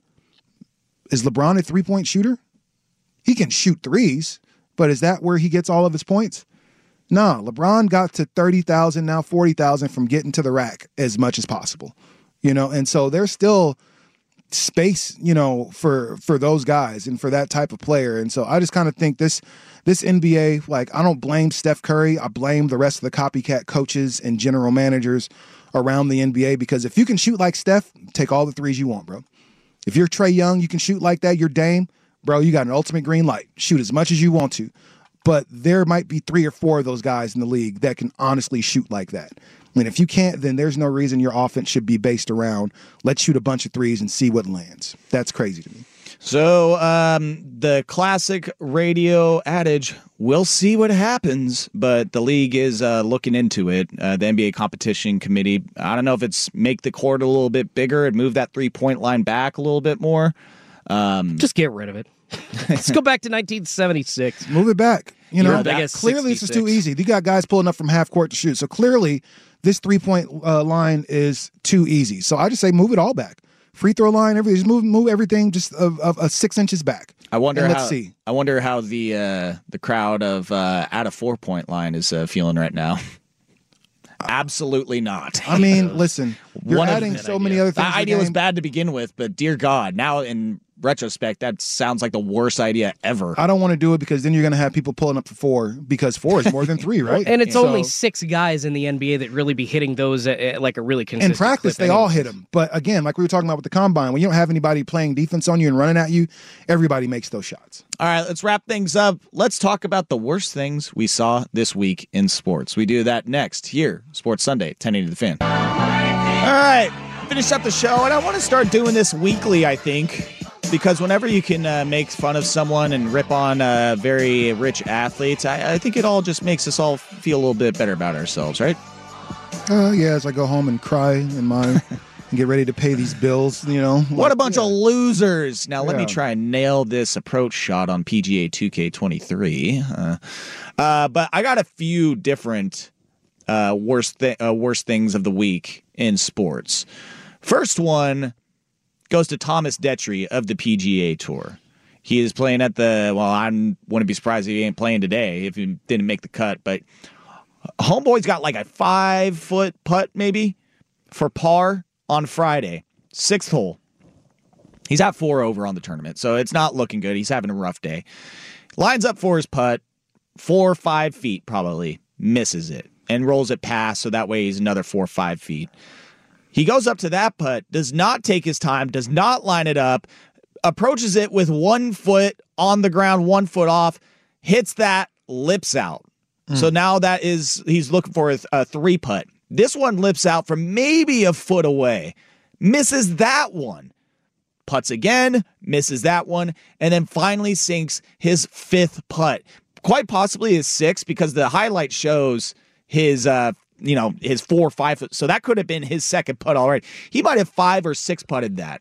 Is LeBron a 3-point shooter? He can shoot threes, but is that where he gets all of his points? No, LeBron got to 30,000, now 40,000 from getting to the rack as much as possible. And so there's still space, for those guys and for that type of player. And so I just kind of think this NBA, like, I don't blame Steph Curry. I blame the rest of the copycat coaches and general managers around the NBA, because if you can shoot like Steph, take all the threes you want, bro. If you're Trae Young, you can shoot like that. You're Dame, bro. You got an ultimate green light. Shoot as much as you want to. But there might be 3 or 4 of those guys in the league that can honestly shoot like that. And if you can't, then there's no reason your offense should be based around, let's shoot a bunch of threes and see what lands. That's crazy to me. So the classic radio adage, we'll see what happens, but the league is looking into it. The NBA competition committee, I don't know if it's make the court a little bit bigger and move that 3-point line back a little bit more. Just get rid of it. Let's go back to 1976. Move it back. Clearly 66. This is too easy. You got guys pulling up from half court to shoot. So clearly this 3-point line is too easy. So I just say move it all back. Free throw line, just move everything just of 6 inches back. I wonder let's see. I wonder how the crowd of at a 4-point line is feeling right now. Absolutely not. I mean, listen, you're adding so many other things. The idea was bad to begin with, but dear God, now in retrospect, that sounds like the worst idea ever. I don't want to do it because then you're going to have people pulling up for 4 because 4 is more than 3, right? And it's only 6 guys in the NBA that really be hitting those at like a really consistent in practice, they all hit them. But again, like we were talking about with the combine, when you don't have anybody playing defense on you and running at you, everybody makes those shots. All right, let's wrap things up. Let's talk about the worst things we saw this week in sports. We do that next here, Sports Sunday, 1080 The Fan. All right, finish up the show, and I want to start doing this weekly, I think. Because whenever you can make fun of someone and rip on very rich athletes, I think it all just makes us all feel a little bit better about ourselves, right? Yeah, as I go home and cry in mine and get ready to pay these bills, What a bunch of losers. Now, let me try and nail this approach shot on PGA 2K23. But I got a few different worst things of the week in sports. First one goes to Thomas Detry of the PGA Tour. He is playing at I wouldn't be surprised if he ain't playing today if he didn't make the cut, but homeboy's got like a 5-foot putt maybe for par on Friday, 6th hole. He's at 4 over on the tournament, so it's not looking good. He's having a rough day. Lines up for his putt, 4 or 5 feet probably, misses it, and rolls it past, so that way he's another 4 or 5 feet. He goes up to that putt, does not take his time, does not line it up, approaches it with 1 foot on the ground, 1 foot off, hits that, lips out. So now he's looking for a 3-putt. This one lips out from maybe a foot away, misses that one, putts again, misses that one, and then finally sinks his 5th putt. Quite possibly his 6th, because the highlight shows his his 4 or 5 foot. So that could have been his 2nd putt already. He might have 5 or 6 putted that.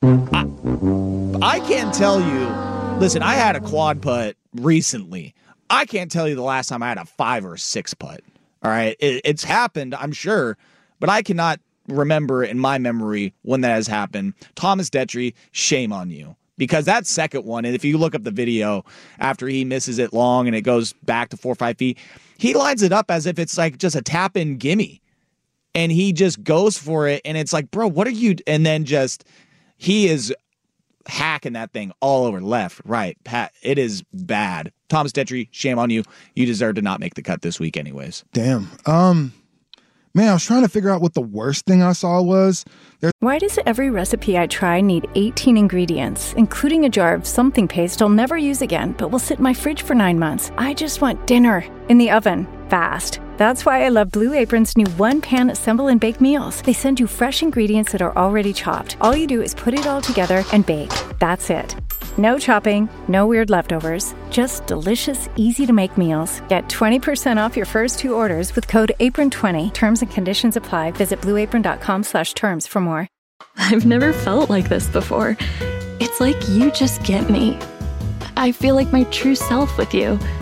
I can't tell you. Listen, I had a quad putt recently. I can't tell you the last time I had a 5 or 6 putt. All right. It's happened, I'm sure, but I cannot remember in my memory when that has happened. Thomas Detry, shame on you. Because that second one, and if you look up the video after he misses it long and it goes back to 4 or 5 feet, he lines it up as if it's like just a tap-in gimme. And he just goes for it, and it's like, bro, what are you... And then he is hacking that thing all over left, right. It is bad. Thomas Detry, shame on you. You deserve to not make the cut this week anyways. Damn. Man, I was trying to figure out what the worst thing I saw was. Why does every recipe I try need 18 ingredients, including a jar of something paste I'll never use again, but will sit in my fridge for 9 months? I just want dinner in the oven, fast. That's why I love Blue Apron's new one-pan assemble and bake meals. They send you fresh ingredients that are already chopped. All you do is put it all together and bake. That's it. No chopping, no weird leftovers, just delicious, easy-to-make meals. Get 20% off your first 2 orders with code APRON20. Terms and conditions apply. Visit blueapron.com/terms for more. I've never felt like this before. It's like you just get me. I feel like my true self with you.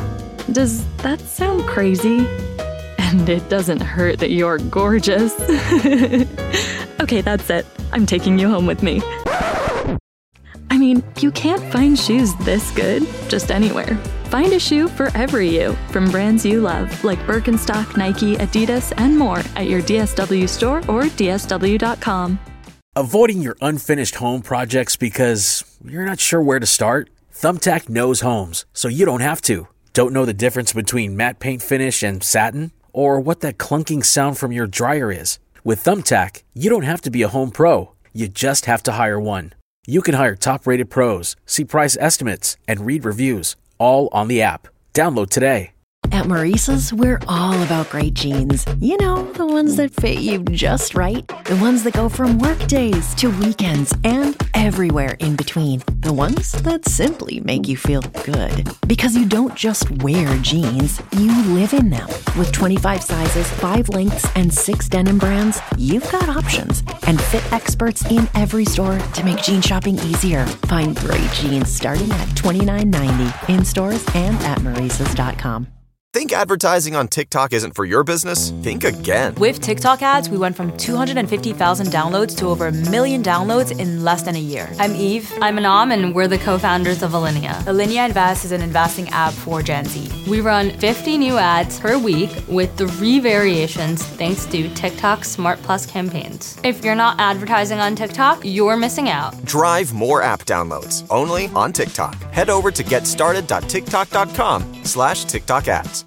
Does that sound crazy? And it doesn't hurt that you're gorgeous. Okay, that's it. I'm taking you home with me. I mean, you can't find shoes this good just anywhere. Find a shoe for every you from brands you love, like Birkenstock, Nike, Adidas, and more at your DSW store or DSW.com. Avoiding your unfinished home projects because you're not sure where to start? Thumbtack knows homes, so you don't have to. Don't know the difference between matte paint finish and satin? Or what that clunking sound from your dryer is? With Thumbtack, you don't have to be a home pro. You just have to hire one. You can hire top-rated pros, see price estimates, and read reviews, all on the app. Download today. At Maurice's, we're all about great jeans. You know, the ones that fit you just right. The ones that go from work days to weekends and everywhere in between. The ones that simply make you feel good. Because you don't just wear jeans, you live in them. With 25 sizes, 5 lengths, and 6 denim brands, you've got options. And fit experts in every store to make jean shopping easier. Find great jeans starting at $29.90 in stores and at Maurice's.com. Think advertising on TikTok isn't for your business? Think again. With TikTok ads, we went from 250,000 downloads to over 1 million downloads in less than a year. I'm Eve. I'm Anam, and we're the co-founders of Alinea. Alinea Invest is an investing app for Gen Z. We run 50 new ads per week with 3 variations thanks to TikTok Smart Plus campaigns. If you're not advertising on TikTok, you're missing out. Drive more app downloads only on TikTok. Head over to getstarted.tiktok.com/TikTok ads.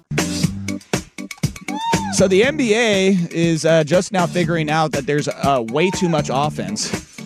So the NBA is just now figuring out that there's way too much offense.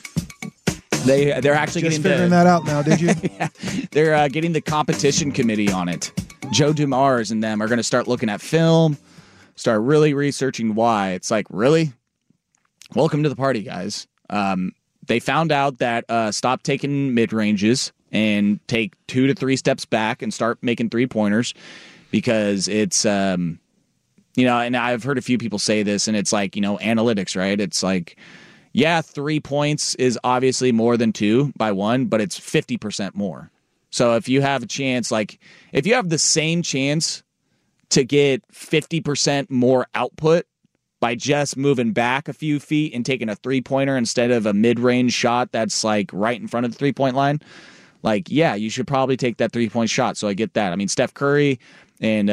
They're actually just figuring that out now. Did you? Yeah, they're getting the competition committee on it. Joe Dumars and them are going to start looking at film, start really researching why. It's like, really? Welcome to the party, guys. They found out that stop taking mid-ranges and take 2 to 3 steps back and start making 3-pointers because it's, and I've heard a few people say this, and it's like, analytics, right? It's like, yeah, 3 points is obviously more than 2 by 1, but it's 50% more. So if you have a chance, like if you have the same chance to get 50% more output by just moving back a few feet and taking a 3-pointer instead of a mid-range shot that's like right in front of the 3-point line, like, yeah, you should probably take that 3-point shot. So I get that. I mean, Steph Curry and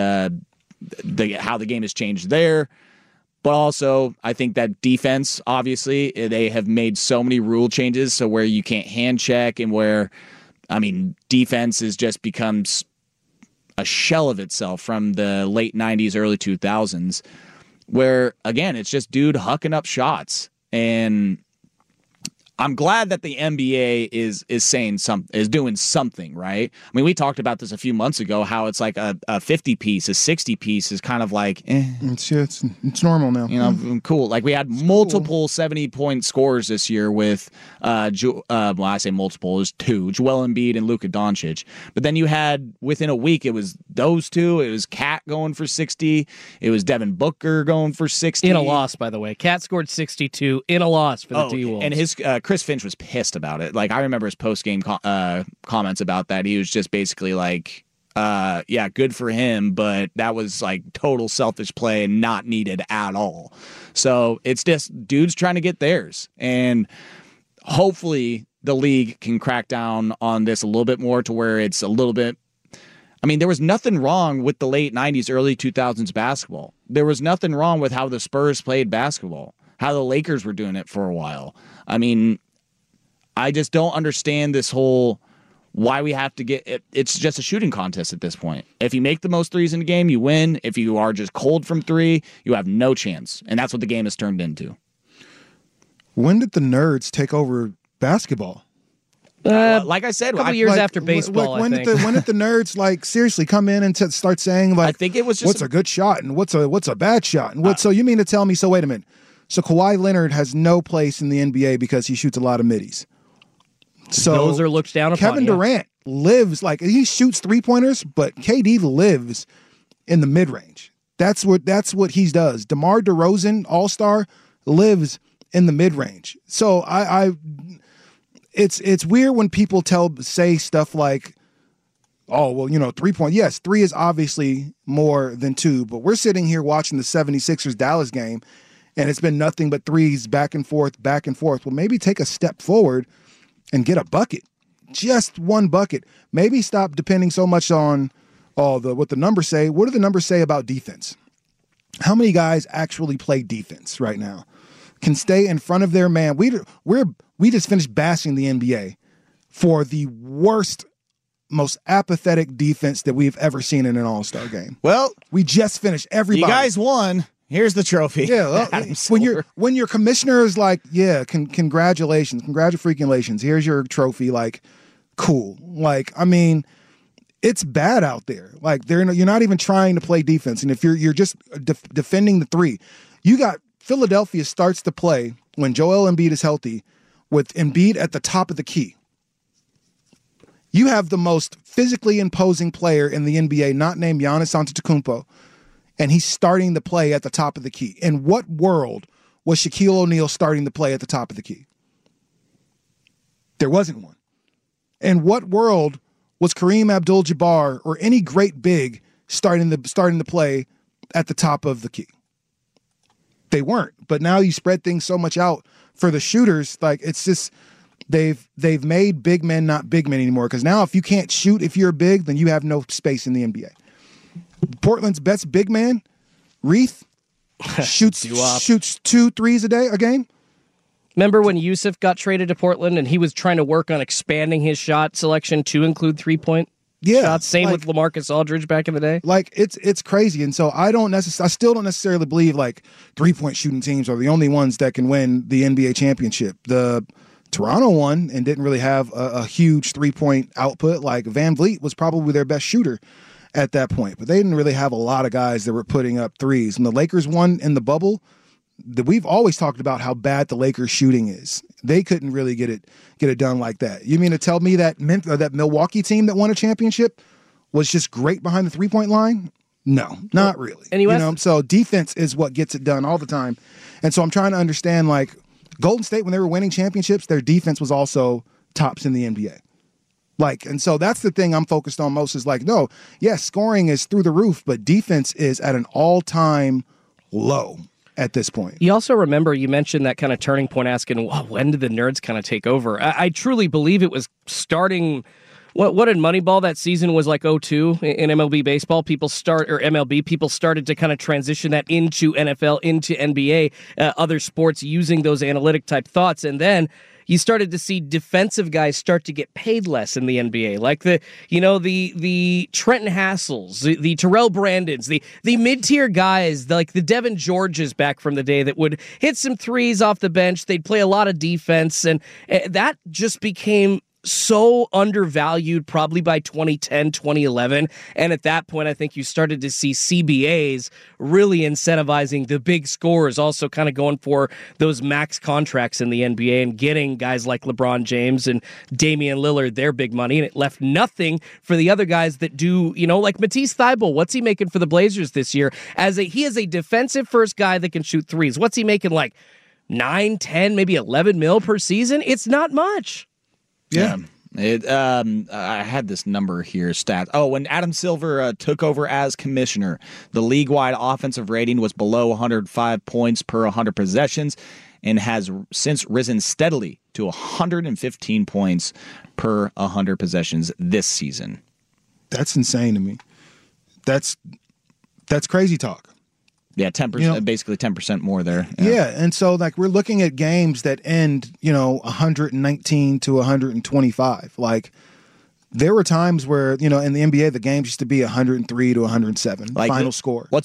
how the game has changed there. But also, I think that defense, obviously, they have made so many rule changes so where you can't hand check and where, defense has just becomes a shell of itself from the late 90s, early 2000s, where, again, it's just dude hucking up shots. And I'm glad that the NBA is doing something, right? I mean, we talked about this a few months ago, how it's like a 50 piece, a 60 piece is kind of like, It's normal now. Cool. Like we had multiple 70-point scores this year with, I say multiple, it was 2, Joel Embiid and Luka Doncic. But then you had, within a week, it was those two. It was Cat going for 60. It was Devin Booker going for 60. In a loss, by the way. Cat scored 62 in a loss for the T-Wolves. And his Chris Finch was pissed about it. Like, I remember his post-game comments about that. He was just basically like, yeah, good for him, but that was like total selfish play and not needed at all. So it's just dudes trying to get theirs. And hopefully the league can crack down on this a little bit more to where it's a little bit. I mean, there was nothing wrong with the late 90s, early 2000s basketball. There was nothing wrong with how the Spurs played basketball, how the Lakers were doing it for a while. I mean, I just don't understand this whole why we have to get it. It's just a shooting contest at this point. If you make the most threes in the game, you win. If you are just cold from 3, you have no chance. And that's what the game has turned into. When did the nerds take over basketball? Like I said, a couple years after baseball, when did the nerds like seriously come in and start saying like, I think it was just what's a good shot and what's a bad shot and what? So you mean to tell me? So wait a minute. So Kawhi Leonard has no place in the NBA because he shoots a lot of middies. So those are looked down upon. Kevin Durant lives like he shoots 3-pointers, but KD lives in the mid range. That's what he does. DeMar DeRozan, All-Star, lives in the mid range. So it's weird when people say stuff like, oh, well, 3-point. Yes, 3 is obviously more than 2, but we're sitting here watching the 76ers Dallas game, and it's been nothing but threes back and forth. Well, maybe take a step forward and get a bucket. Just one bucket. Maybe stop depending so much on what the numbers say. What do the numbers say about defense? How many guys actually play defense right now? Can stay in front of their man. We just finished bashing the NBA for the worst, most apathetic defense that we've ever seen in an All-Star game. Well, we just finished. Everybody, you guys won. Here's the trophy. Yeah, well, when your commissioner is like, yeah, congratulations. Here's your trophy. Like, cool. Like, I mean, it's bad out there. Like, you're not even trying to play defense, and if you're just defending the 3, you got Philadelphia starts to play when Joel Embiid is healthy, with Embiid at the top of the key. You have the most physically imposing player in the NBA, not named Giannis Antetokounmpo, and he's starting to play at the top of the key. In what world was Shaquille O'Neal starting to play at the top of the key? There wasn't one. In what world was Kareem Abdul-Jabbar or any great big starting to play at the top of the key? They weren't. But now you spread things so much out for the shooters, like it's just they've made big men not big men anymore. Because now if you can't shoot, if you're big, then you have no space in the NBA. Portland's best big man, Reith, shoots 2 threes a game. Remember when Yusuf got traded to Portland and he was trying to work on expanding his shot selection to include 3-point shots? Same with LaMarcus Aldridge back in the day. Like it's crazy, and so I still don't necessarily believe like 3-point shooting teams are the only ones that can win the NBA championship. The Toronto won and didn't really have a huge 3-point output. Like Van Vliet was probably their best shooter at that point, but they didn't really have a lot of guys that were putting up threes. And the Lakers won in the bubble. We've always talked about how bad the Lakers shooting is. They couldn't really get it done like that. You mean to tell me that that Milwaukee team that won a championship was just great behind the 3-point line? No, not really. So defense is what gets it done all the time. And so I'm trying to understand, like, Golden State, when they were winning championships, their defense was also tops in the NBA. Like, and so that's the thing I'm focused on most is like, no, yes, scoring is through the roof, but defense is at an all-time low at this point. You also remember you mentioned that kind of turning point, asking, well, when did the nerds kind of take over? I truly believe it was starting. What in Moneyball that season was like 2002 in MLB baseball. People started to kind of transition that into NFL, into NBA, other sports using those analytic type thoughts, and then you started to see defensive guys start to get paid less in the NBA, like the Trenton Hassels, the Terrell Brandons, the mid-tier guys, like the Devin Georges back from the day that would hit some threes off the bench. They'd play a lot of defense, and that just became so undervalued probably by 2010, 2011. And at that point, I think you started to see CBAs really incentivizing the big scorers, also kind of going for those max contracts in the NBA and getting guys like LeBron James and Damian Lillard their big money. And it left nothing for the other guys that do, like Matisse Thybulle. What's he making for the Blazers this year? He is a defensive first guy that can shoot threes. What's he making, like 9, 10, maybe 11 mil per season? It's not much. Yeah. I had this number here, stat. Oh, when Adam Silver took over as commissioner, the league-wide offensive rating was below 105 points per 100 possessions and has since risen steadily to 115 points per 100 possessions this season. That's insane to me. That's crazy talk. Yeah, 10%, basically 10% more there. Yeah, and so like we're looking at games that end, 119 to 125. Like there were times where, in the NBA the games used to be 103 to 107 final score. What's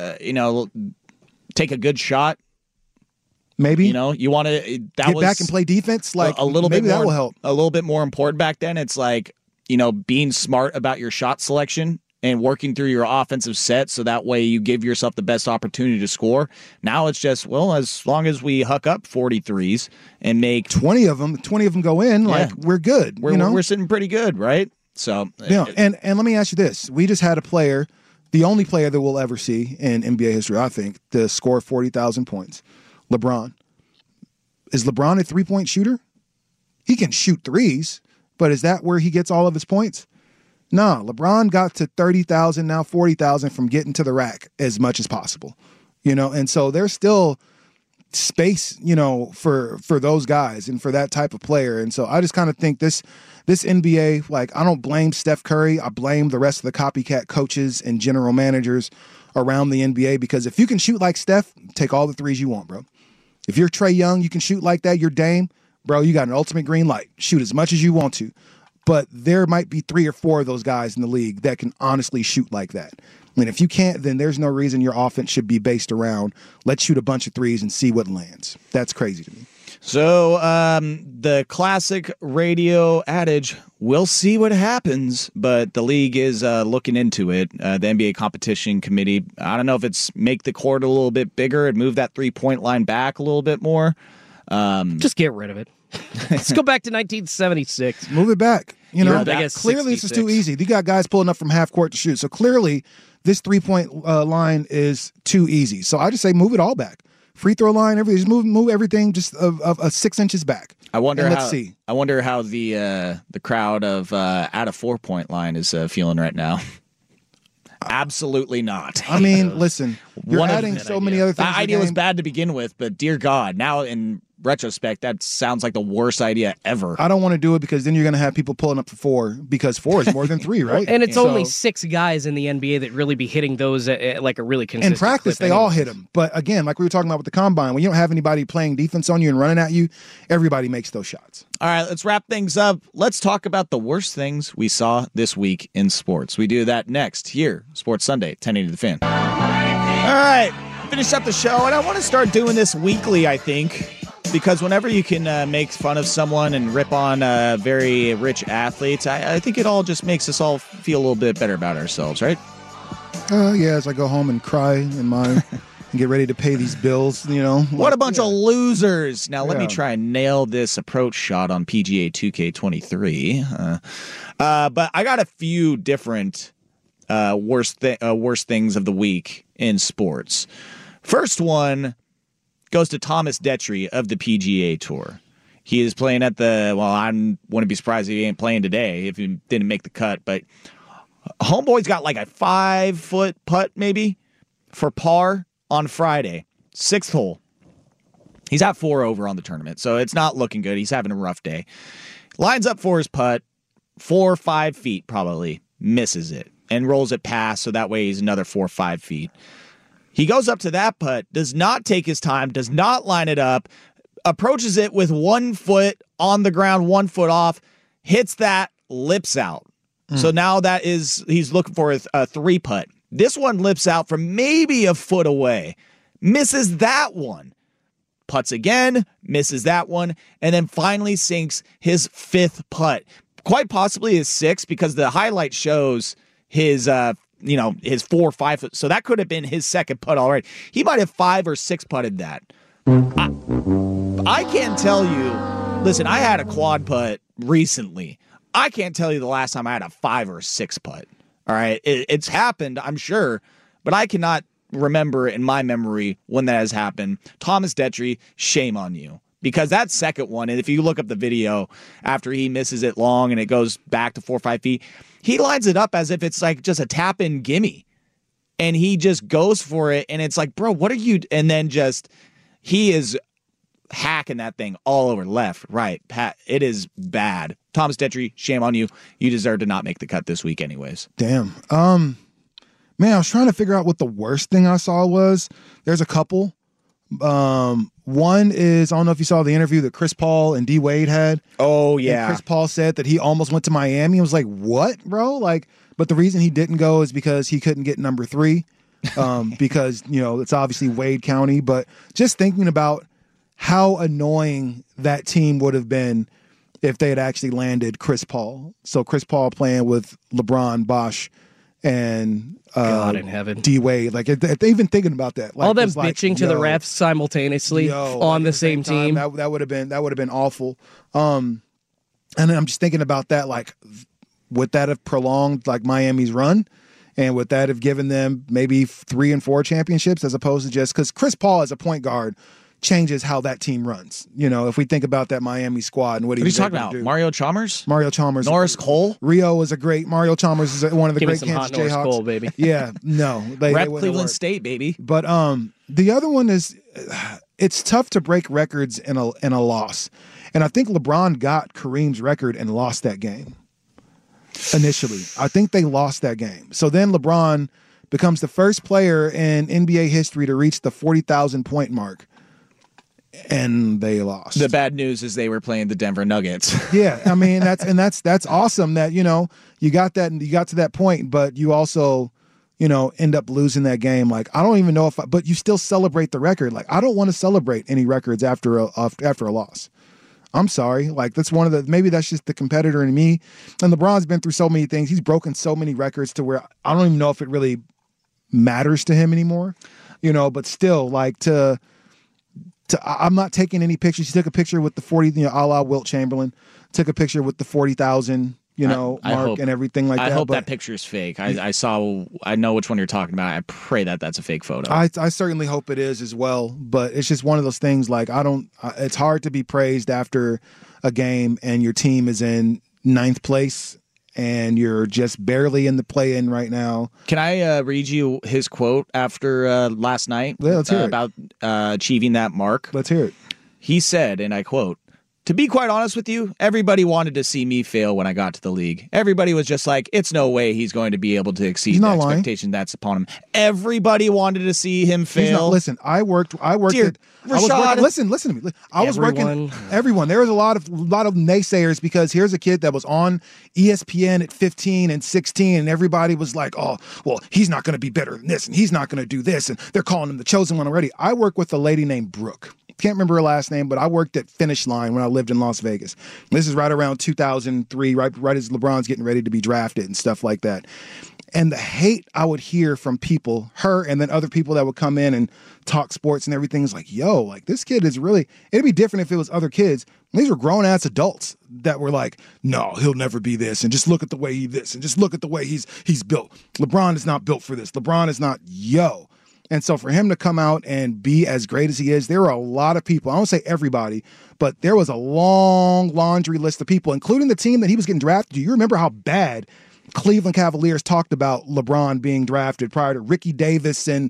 take a good shot? Maybe. You want to get back and play defense like a little maybe bit more, that will help. A little bit more important back then. It's like, being smart about your shot selection and working through your offensive set so that way you give yourself the best opportunity to score. Now it's just, as long as we huck up 43s and make 20 of them go in, we're good. We're sitting pretty good, right? So and let me ask you this. We just had a player, the only player that we'll ever see in NBA history, I think, to score 40,000 points. LeBron. Is LeBron a 3-point shooter? He can shoot threes, but is that where he gets all of his points? No, LeBron got to 30,000, now 40,000 from getting to the rack as much as possible, and so there's still space, for those guys and for that type of player. And so I just kind of think this NBA, like, I don't blame Steph Curry. I blame the rest of the copycat coaches and general managers around the NBA, because if you can shoot like Steph, take all the threes you want, bro. If you're Trae Young, you can shoot like that, you're Dame, bro, you got an ultimate green light. Shoot as much as you want to. But there might be 3 or 4 of those guys in the league that can honestly shoot like that. And if you can't, then there's no reason your offense should be based around, let's shoot a bunch of threes and see what lands. That's crazy to me. So the classic radio adage, we'll see what happens, but the league is looking into it. The NBA competition committee, I don't know if it's make the court a little bit bigger and move that 3-point line back a little bit more. Just get rid of it. Let's go back to 1976. Move it back. Clearly 66. This is too easy. You got guys pulling up from half court to shoot. So clearly this 3-point line is too easy. So I just say move it all back. Free throw line, everything. Just move everything just of 6 inches back. I wonder and how. Let's see. I wonder how the crowd of at a 4-point line is feeling right now. Absolutely not. I mean, listen, you're adding so many other things. That idea was bad to begin with, but dear God, now in retrospect, that sounds like the worst idea ever. I don't want to do it because then you're going to have people pulling up for 4 because 4 is more than 3, right? And it's only 6 guys in the NBA that really be hitting those at like a really consistent in practice, they all hit them. But again, like we were talking about with the combine, when you don't have anybody playing defense on you and running at you, everybody makes those shots. All right, let's wrap things up. Let's talk about the worst things we saw this week in sports. We do that next here, Sports Sunday, 1080 The Fan. All right, finish up the show, and I want to start doing this weekly, I think. Because whenever you can make fun of someone and rip on very rich athletes, I think it all just makes us all feel a little bit better about ourselves, right? Yeah, as I go home and cry in mine and get ready to pay these bills, What a bunch of losers. Now, let me try and nail this approach shot on PGA 2K23. But I got a few different worst things of the week in sports. First one goes to Thomas Detry of the PGA Tour. He is playing at I wouldn't be surprised if he ain't playing today if he didn't make the cut, but homeboy's got like a 5-foot putt maybe for par on Friday, 6th hole. He's at 4 over on the tournament, so it's not looking good. He's having a rough day. Lines up for his putt, 4 or 5 feet probably, misses it, and rolls it past, so that way he's another 4 or 5 feet. He goes up to that putt, does not take his time, does not line it up, approaches it with 1 foot on the ground, 1 foot off, hits that, lips out. So now he's looking for a 3 putt. This one lips out from maybe a foot away, misses that one, putts again, misses that one, and then finally sinks his 5th putt. Quite possibly his 6th, because the highlight shows his his 4 or 5 foot. So that could have been his 2nd putt already. He might have 5 or 6 putted that. I can't tell you. Listen, I had a quad putt recently. I can't tell you the last time I had a 5 or 6 putt. All right. It's happened, I'm sure, but I cannot remember in my memory when that has happened. Thomas Detry, shame on you. Because that second one, and if you look up the video after he misses it long and it goes back to 4 or 5 feet, he lines it up as if it's like just a tap-in gimme. And he just goes for it, and it's like, bro, what are you... And then he is hacking that thing all over left, right. It is bad. Thomas Detry, shame on you. You deserve to not make the cut this week anyways. Damn. Man, I was trying to figure out what the worst thing I saw was. There's a couple. One is, I don't know if you saw the interview that Chris Paul and D Wade had. Oh, yeah. And Chris Paul said that he almost went to Miami. I was like, what, bro? But the reason he didn't go is because he couldn't get number 3. Because, it's obviously Wade County. But just thinking about how annoying that team would have been if they had actually landed Chris Paul. So Chris Paul playing with LeBron, Bosh, and God in heaven, D Wade. Like, they even thinking about that. All them bitching to the refs simultaneously on the same team. That would have been awful. And then I'm just thinking about that. Like, would that have prolonged like Miami's run? And would that have given them maybe 3 and 4 championships as opposed to just because Chris Paul as a point guard changes how that team runs. If we think about that Miami squad and what What are you was talking able to about? do. Mario Chalmers? Mario Chalmers. Norris Cole? Rio is a great. Mario Chalmers is one of the Give me great some Kansas hot Norris Jayhawks. Cole, baby. Yeah, no. They Rep wouldn't Cleveland work. State, baby. But the other one is, it's tough to break records in a loss. And I think LeBron got Kareem's record and lost that game. Initially, I think they lost that game. So then LeBron becomes the first player in NBA history to reach the 40,000 point mark, and they lost. The bad news is they were playing the Denver Nuggets. Yeah, I mean that's awesome that you got that and you got to that point, but you also end up losing that game. Like I don't even know but you still celebrate the record. Like I don't want to celebrate any records after a loss. I'm sorry. Like that's maybe that's just the competitor in me. And LeBron's been through so many things. He's broken so many records to where I don't even know if it really matters to him anymore. But still, like I'm not taking any pictures. He took a picture with the 40, a la Wilt Chamberlain. Took a picture with the 40,000, mark and everything like that. I hope that picture is fake. I know which one you're talking about. I pray that that's a fake photo. I certainly hope it is as well. But it's just one of those things. Like it's hard to be praised after a game and your team is in 9th place and you're just barely in the play-in right now. Can I read you his quote after last night? Yeah, let's hear it. About achieving that mark? Let's hear it. He said, and I quote, "To be quite honest with you, everybody wanted to see me fail when I got to the league. Everybody was just like, it's no way he's going to be able to exceed the expectation that's upon him. Everybody wanted to see him fail." Listen, I worked Dear Rashad, listen to me. I was working everyone. There was a lot of naysayers because here's a kid that was on ESPN at 15 and 16 and everybody was like, "Oh, well, he's not going to be better than this and he's not going to do this and they're calling him the chosen one already." I worked with a lady named Brooke. Can't remember her last name, but I worked at Finish Line when I lived in Las Vegas. This is right around 2003, right as LeBron's getting ready to be drafted and stuff like that. And the hate I would hear from people, her and then other people that would come in and talk sports and everything is like, yo, like this kid is really, it'd be different if it was other kids. These were grown ass adults that were like, no, he'll never be this. And just look at the way he this and just look at the way he's built. LeBron is not built for this. LeBron is not, yo. And so for him to come out and be as great as he is, there were a lot of people. I won't say everybody, but there was a long laundry list of people, including the team that he was getting drafted to. You remember how bad Cleveland Cavaliers talked about LeBron being drafted prior to Ricky Davis and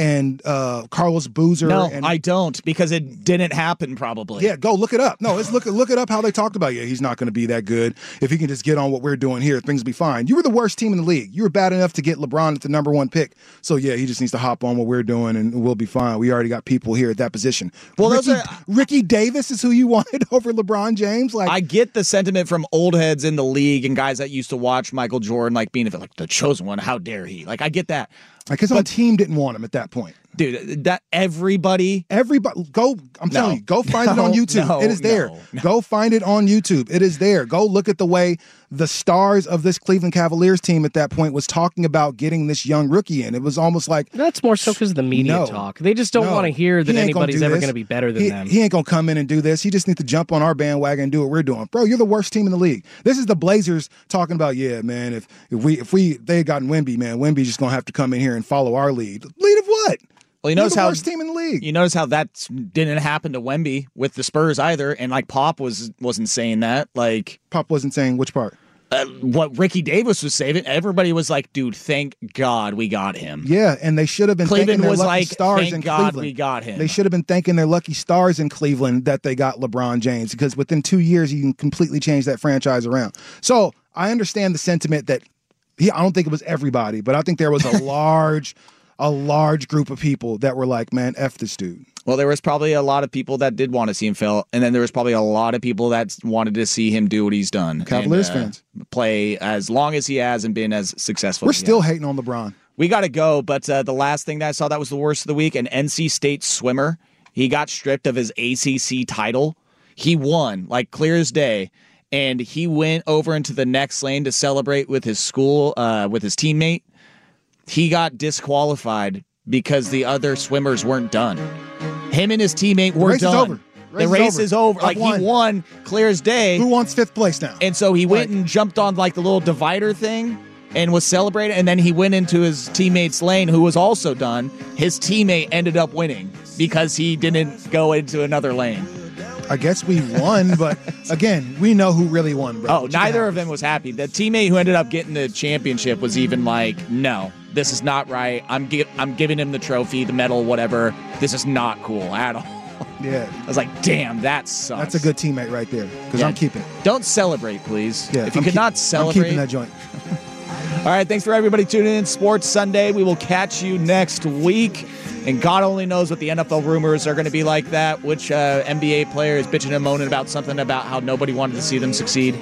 Carlos Boozer. No, I don't, because it didn't happen probably. Yeah, go look it up. No, look it up how they talked about, he's not going to be that good. If he can just get on what we're doing here, things will be fine. You were the worst team in the league. You were bad enough to get LeBron at the number 1 pick. So, yeah, he just needs to hop on what we're doing and we'll be fine. We already got people here at that position. Well, Ricky Davis is who you wanted over LeBron James? Like, I get the sentiment from old heads in the league and guys that used to watch Michael Jordan, like being like the chosen one. How dare he? Like, I get that. Like his own team didn't want him at that point. Dude, that everybody go. I'm telling you, go find it on YouTube. It is there. Go find it on YouTube. It is there. Go look at the way the stars of this Cleveland Cavaliers team at that point was talking about getting this young rookie in. It was almost like that's more so because of the media talk. They just don't want to hear that anybody's ever going to be better than them. He ain't gonna come in and do this. He just needs to jump on our bandwagon and do what we're doing. Bro, you're the worst team in the league. This is the Blazers talking about, yeah, man. If they had gotten Wemby, man, Wemby's just gonna have to come in here and follow our lead. Lead of what? Well, you notice the how worst team in the league. You notice how that didn't happen to Wemby with the Spurs either, and like Pop wasn't saying that. Like Pop wasn't saying which part. What Ricky Davis was saying. Everybody was like, "Dude, thank God we got him." Yeah, and they should have been thanking their lucky stars thank in God Cleveland. We got him. They should have been thanking their lucky stars in Cleveland that they got LeBron James, because within 2 years you can completely change that franchise around. So I understand the sentiment that I don't think it was everybody, but I think there was a large group of people that were like, man, F this dude. Well, there was probably a lot of people that did want to see him fail, and then there was probably a lot of people that wanted to see him do what he's done. Cavaliers fans. Play as long as he has and been as successful. We're still hating on LeBron. We got to go, but the last thing that I saw that was the worst of the week, an NC State swimmer. He got stripped of his ACC title. He won, like clear as day, and he went over into the next lane to celebrate with his school, with his teammate. He got disqualified because the other swimmers weren't done. Him and his teammate were done. The race is over. Like, he won clear as day. Who wants 5th place now? And so he went and jumped on like the little divider thing and was celebrating. And then he went into his teammate's lane, who was also done. His teammate ended up winning. because he didn't go into another lane. I guess we won, but again, we know who really won, bro. Oh, neither of them was happy. The teammate who ended up getting the championship was even like, no, this is not right. I'm giving him the trophy, the medal, whatever. This is not cool at all. Yeah. I was like, damn, that sucks. That's a good teammate right there, because I'm keeping it. Don't celebrate, please. Yeah, if you could not celebrate. I'm keeping that joint. All right, thanks for everybody tuning in. Sports Sunday. We will catch you next week. And God only knows what the NFL rumors are going to be like that. Which NBA player is bitching and moaning about something about how nobody wanted to see them succeed.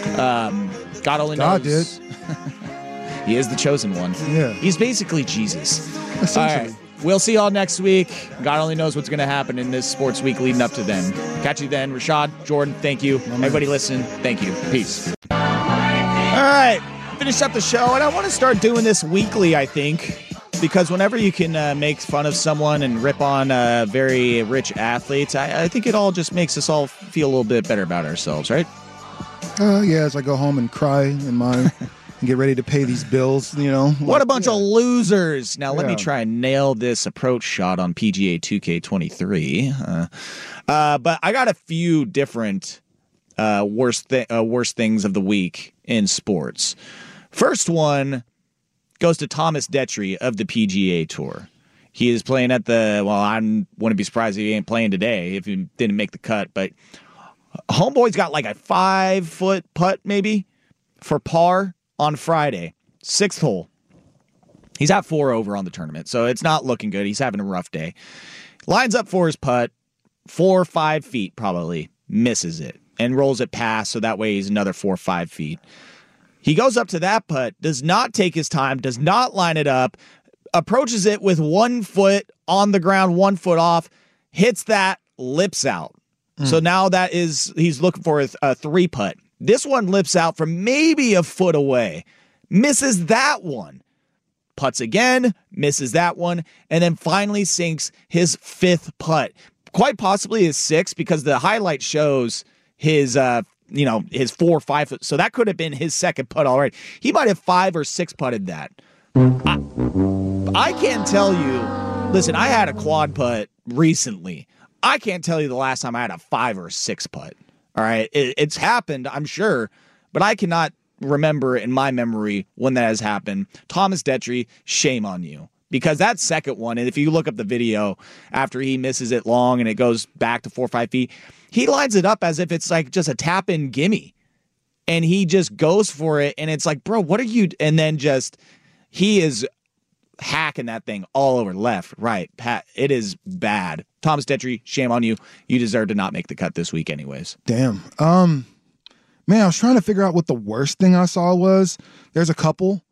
God only knows. God did. He is the chosen one. Yeah. He's basically Jesus. Essentially. All right. We'll see y'all next week. God only knows what's going to happen in this sports week leading up to then. Catch you then. Rashad, Jordan, thank you. Everybody listen, thank you. Peace. All right. Finish up the show, and I want to start doing this weekly, I think, because whenever you can make fun of someone and rip on very rich athletes, I think it all just makes us all feel a little bit better about ourselves, right? Yeah, as I go home and cry in mine and get ready to pay these bills, you know. What a bunch of losers. Now, let me Yeah. try and nail this approach shot on PGA 2K23. But I got a few different worst things of the week in sports. First one goes to Thomas Detry of the PGA Tour. He is playing at I wouldn't be surprised if he ain't playing today if he didn't make the cut, but homeboy's got like a 5-foot putt maybe for par on Friday, 6th hole. He's at 4 over on the tournament, so it's not looking good. He's having a rough day. Lines up for his putt, 4 or 5 feet probably, misses it, and rolls it past, so that way he's another 4 or 5 feet. He goes up to that putt, does not take his time, does not line it up, approaches it with 1 foot on the ground, 1 foot off, hits that, lips out. So now he's looking for a 3-putt. This one lips out from maybe a foot away, misses that one, putts again, misses that one, and then finally sinks his 5th putt. Quite possibly his 6th, because the highlight shows his his 4 or 5 foot. So that could have been his 2nd putt already. He might have 5 or 6 putted that. I can't tell you. Listen, I had a quad putt recently. I can't tell you the last time I had a 5 or 6 putt. All right. It's happened, I'm sure, but I cannot remember in my memory when that has happened. Thomas Detry, shame on you. Because that second one, and if you look up the video after he misses it long and it goes back to 4 or 5 feet, he lines it up as if it's like just a tap-in gimme. And he just goes for it, and it's like, bro, what are you... And then he is hacking that thing all over left, right. It is bad. Thomas Detry, shame on you. You deserve to not make the cut this week anyways. Damn. Man, I was trying to figure out what the worst thing I saw was. There's a couple.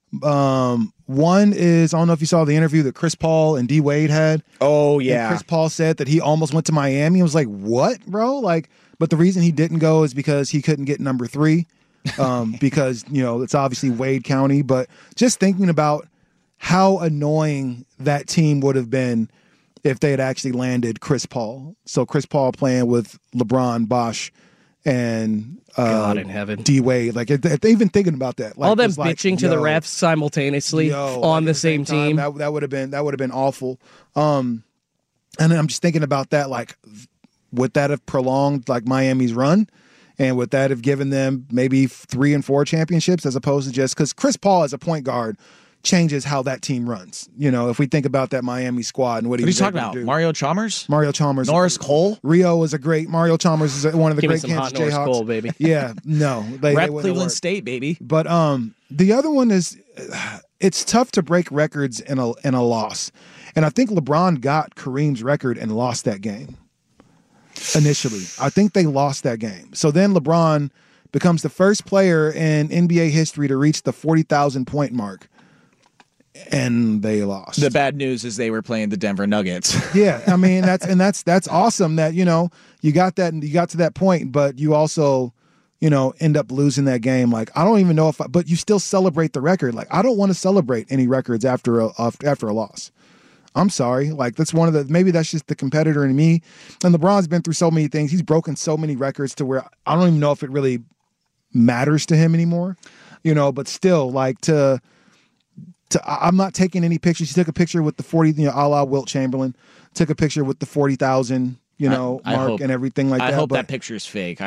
One is, I don't know if you saw the interview that Chris Paul and D Wade had. Oh, yeah. And Chris Paul said that he almost went to Miami. I was like, what, bro? But the reason he didn't go is because he couldn't get number 3. Because, it's obviously Wade County. But just thinking about how annoying that team would have been if they had actually landed Chris Paul. So Chris Paul playing with LeBron, Bosh, and God in heaven, D Wade. If they even thinking about that, all them bitching to the refs simultaneously on the same team. That would have been awful. And I'm just thinking about that. Would that have prolonged Miami's run? And would that have given them maybe 3 and 4 championships as opposed to just because Chris Paul as a point guard changes how that team runs. If we think about that Miami squad and what he was talking about? Mario Chalmers? Norris Cole? Rio is a great. Mario Chalmers is one of the Give great me some Kansas hot Norris Jayhawks. Cole, baby. Yeah, no. Rep Cleveland State, baby. But the other one is it's tough to break records in a loss. And I think LeBron got Kareem's record and lost that game. Initially, I think they lost that game. So then LeBron becomes the first player in NBA history to reach the 40,000 point mark. And they lost. The bad news is they were playing the Denver Nuggets. Yeah, I mean that's awesome that you got that and you got to that point, but you also end up losing that game. I don't even know but you still celebrate the record. I don't want to celebrate any records after a loss. I'm sorry. That's one of the maybe that's just the competitor in me. And LeBron's been through so many things. He's broken so many records to where I don't even know if it really matters to him anymore. But still I'm not taking any pictures. He took a picture with the 40, a la Wilt Chamberlain, took a picture with the 40,000, mark and everything like that. I hope but that picture's fake.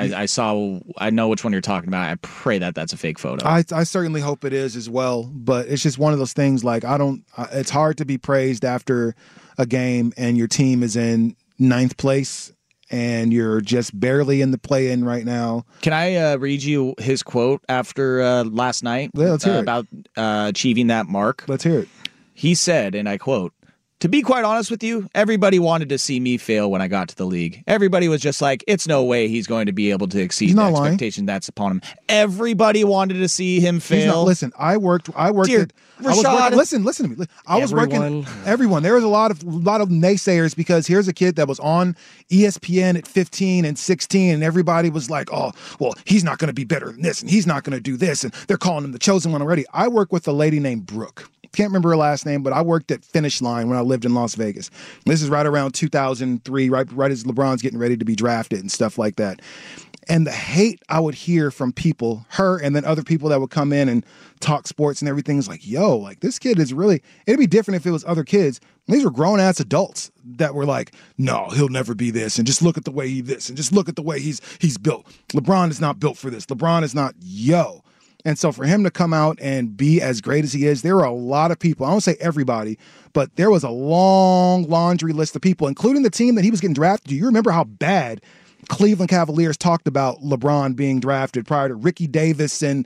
I know which one you're talking about. I pray that that's a fake photo. I certainly hope it is as well, but it's just one of those things like it's hard to be praised after a game and your team is in 9th place and you're just barely in the play-in right now. Can I read you his quote after last night let's hear it. About achieving that mark? Let's hear it. He said, and I quote, "To be quite honest with you, everybody wanted to see me fail when I got to the league. Everybody was just like, it's no way he's going to be able to exceed the expectation that's upon him. Everybody wanted to see him fail." Listen, I worked Dear Rashad, listen to me. I was working everyone. There was a lot of naysayers because here's a kid that was on ESPN at 15 and 16 and everybody was like, "Oh, well, he's not going to be better than this and he's not going to do this," and they're calling him the chosen one already. I work with a lady named Brooke. Can't remember her last name, but I worked at Finish Line when I lived in Las Vegas. This is right around 2003, right as LeBron's getting ready to be drafted and stuff like that. And the hate I would hear from people, her and then other people that would come in and talk sports and everything is like, yo, like this kid is really, it'd be different if it was other kids. These were grown ass adults that were like, no, he'll never be this. And just look at the way he this and just look at the way he's built. LeBron is not built for this. LeBron is not, yo. And so for him to come out and be as great as he is, there were a lot of people. I won't say everybody, but there was a long laundry list of people, including the team that he was getting drafted to. You remember how bad Cleveland Cavaliers talked about LeBron being drafted prior to Ricky Davis and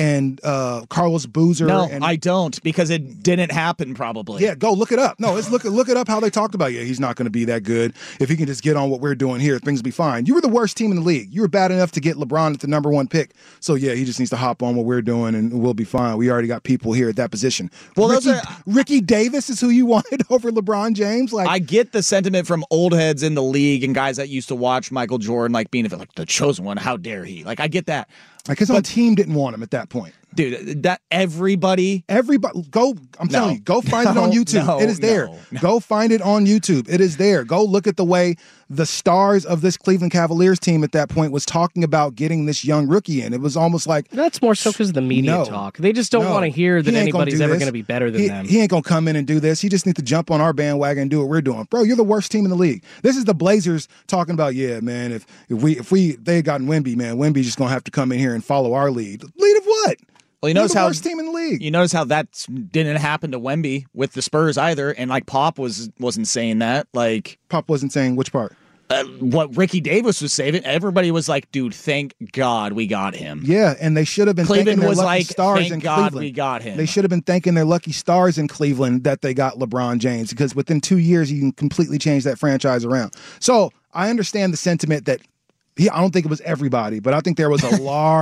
Carlos Boozer. No, I don't, because it didn't happen probably. Yeah, go look it up. No, look it up how they talked about, he's not going to be that good. If he can just get on what we're doing here, things will be fine. You were the worst team in the league. You were bad enough to get LeBron at the number 1 pick. So, yeah, he just needs to hop on what we're doing and we'll be fine. We already got people here at that position. Well, Ricky Davis is who you wanted over LeBron James? I get the sentiment from old heads in the league and guys that used to watch Michael Jordan, like being like the chosen one. How dare he? Like, I get that. Like his own team didn't want him at that point. Dude, that everybody go. I'm telling you, go find it on YouTube. It is there. Go find it on YouTube. It is there. Go look at the way the stars of this Cleveland Cavaliers team at that point was talking about getting this young rookie in. It was almost like that's more so because of the media talk. They just don't want to hear that anybody's ever going to be better than them. He ain't gonna come in and do this. He just needs to jump on our bandwagon and do what we're doing, bro. You're the worst team in the league. This is the Blazers talking about, yeah, man. If they had gotten Wemby, man, Wemby's just gonna have to come in here and follow our lead. Lead of what? Well, you notice the how worst team in the league. You notice how that didn't happen to Wemby with the Spurs either, and like Pop wasn't saying that. Like Pop wasn't saying which part. What Ricky Davis was saying. Everybody was like, "Dude, thank God we got him." Yeah, and they should have been Cleveland thanking was their lucky like, stars "Thank in God Cleveland. we got him." They should have been thanking their lucky stars in Cleveland that they got LeBron James, because within 2 years you can completely change that franchise around. So I understand the sentiment that I don't think it was everybody, but I think there was a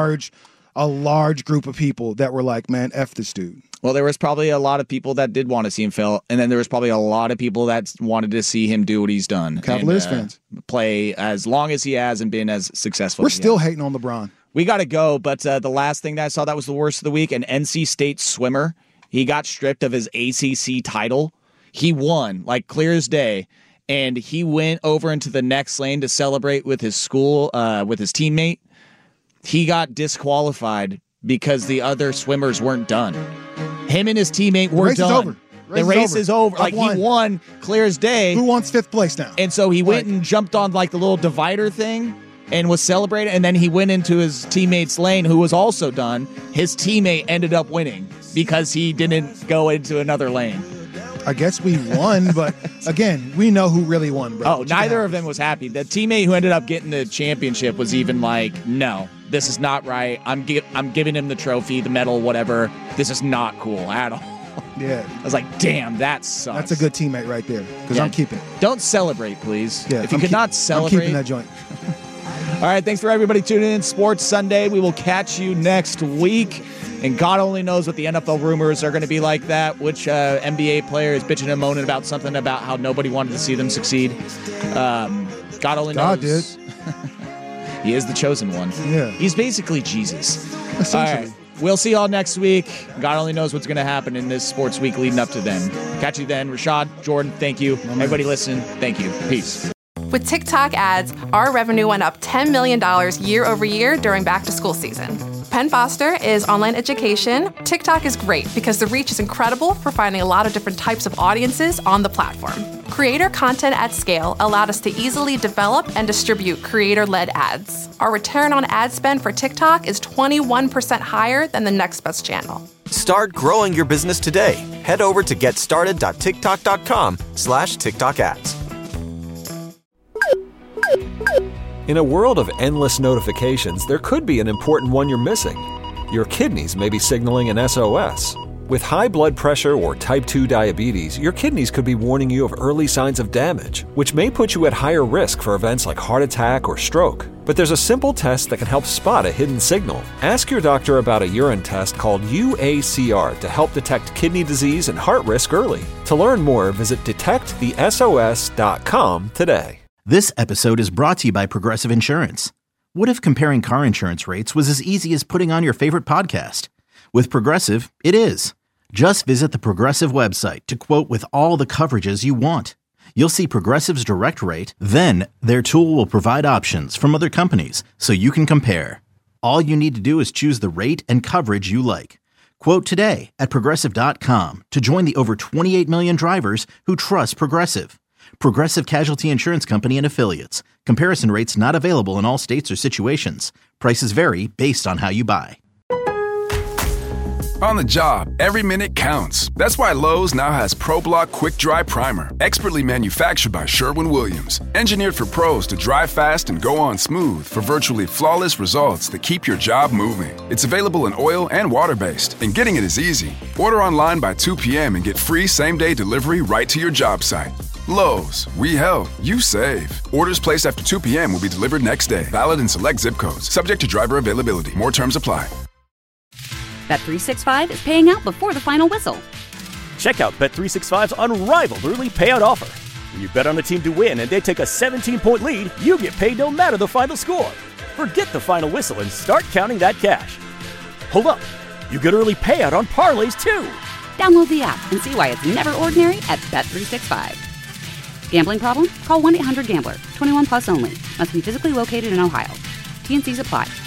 large group of people that were like, man, F this dude. Well, there was probably a lot of people that did want to see him fail, and then there was probably a lot of people that wanted to see him do what he's done. Cavaliers fans. Play as long as he has and been as successful. We're as he still has. hating on LeBron. We got to go, but the last thing that I saw that was the worst of the week, an NC State swimmer. He got stripped of his ACC title. He won, like clear as day, and he went over into the next lane to celebrate with his school, with his teammate. He got disqualified because the other swimmers weren't done. Him and his teammate were done. The race is over. Like, he won clear as day. Who wants 5th place now? And so he went and jumped on like the little divider thing and was celebrating. And then he went into his teammate's lane, who was also done. His teammate ended up winning because he didn't go into another lane. I guess we won, but again, we know who really won, bro. Oh, neither of them was happy. The teammate who ended up getting the championship was even like, no, this is not right. I'm giving him the trophy, the medal, whatever. This is not cool at all. Yeah. I was like, damn, that sucks. That's a good teammate right there, because I'm keeping it. Don't celebrate, please. Yeah, if you could not celebrate. I'm keeping that joint. All right, thanks for everybody tuning in. Sports Sunday. We will catch you next week. And God only knows what the NFL rumors are going to be like that. Which NBA player is bitching and moaning about something about how nobody wanted to see them succeed. God only knows. God did. He is the chosen one. Yeah. He's basically Jesus. Essentially. All right. We'll see y'all next week. God only knows what's going to happen in this sports week leading up to then. Catch you then. Rashad, Jordan, thank you. Everybody listen, thank you. Peace. With TikTok ads, our revenue went up $10 million year over year during back-to-school season. Penn Foster is online education. TikTok is great because the reach is incredible for finding a lot of different types of audiences on the platform. Creator content at scale allowed us to easily develop and distribute creator-led ads. Our return on ad spend for TikTok is 21% higher than the next best channel. Start growing your business today. Head over to getstarted.tiktok.com/TikTok ads. In a world of endless notifications, there could be an important one you're missing. Your kidneys may be signaling an SOS. With high blood pressure or type 2 diabetes, your kidneys could be warning you of early signs of damage, which may put you at higher risk for events like heart attack or stroke. But there's a simple test that can help spot a hidden signal. Ask your doctor about a urine test called UACR to help detect kidney disease and heart risk early. To learn more, visit detectthesos.com today. This episode is brought to you by Progressive Insurance. What if comparing car insurance rates was as easy as putting on your favorite podcast? With Progressive, it is. Just visit the Progressive website to quote with all the coverages you want. You'll see Progressive's direct rate, then their tool will provide options from other companies so you can compare. All you need to do is choose the rate and coverage you like. Quote today at Progressive.com to join the over 28 million drivers who trust Progressive. Progressive Casualty Insurance Company and Affiliates. Comparison rates not available in all states or situations. Prices vary based on how you buy. On the job, every minute counts. That's why Lowe's now has ProBlock Quick Dry Primer, expertly manufactured by Sherwin-Williams. Engineered for pros to dry fast and go on smooth for virtually flawless results that keep your job moving. It's available in oil and water-based, and getting it is easy. Order online by 2 p.m. and get free same-day delivery right to your job site. Lowe's, we help, you save. Orders placed after 2 p.m. will be delivered next day. Valid in select zip codes. Subject to driver availability. More terms apply. Bet365 is paying out before the final whistle. Check out Bet365's unrivaled early payout offer. When you bet on a team to win and they take a 17-point lead, you get paid no matter the final score. Forget the final whistle and start counting that cash. Hold up, you get early payout on parlays too. Download the app and see why it's never ordinary at Bet365. Gambling problem? Call 1-800-GAMBLER. 21 plus only. Must be physically located in Ohio. T&Cs apply.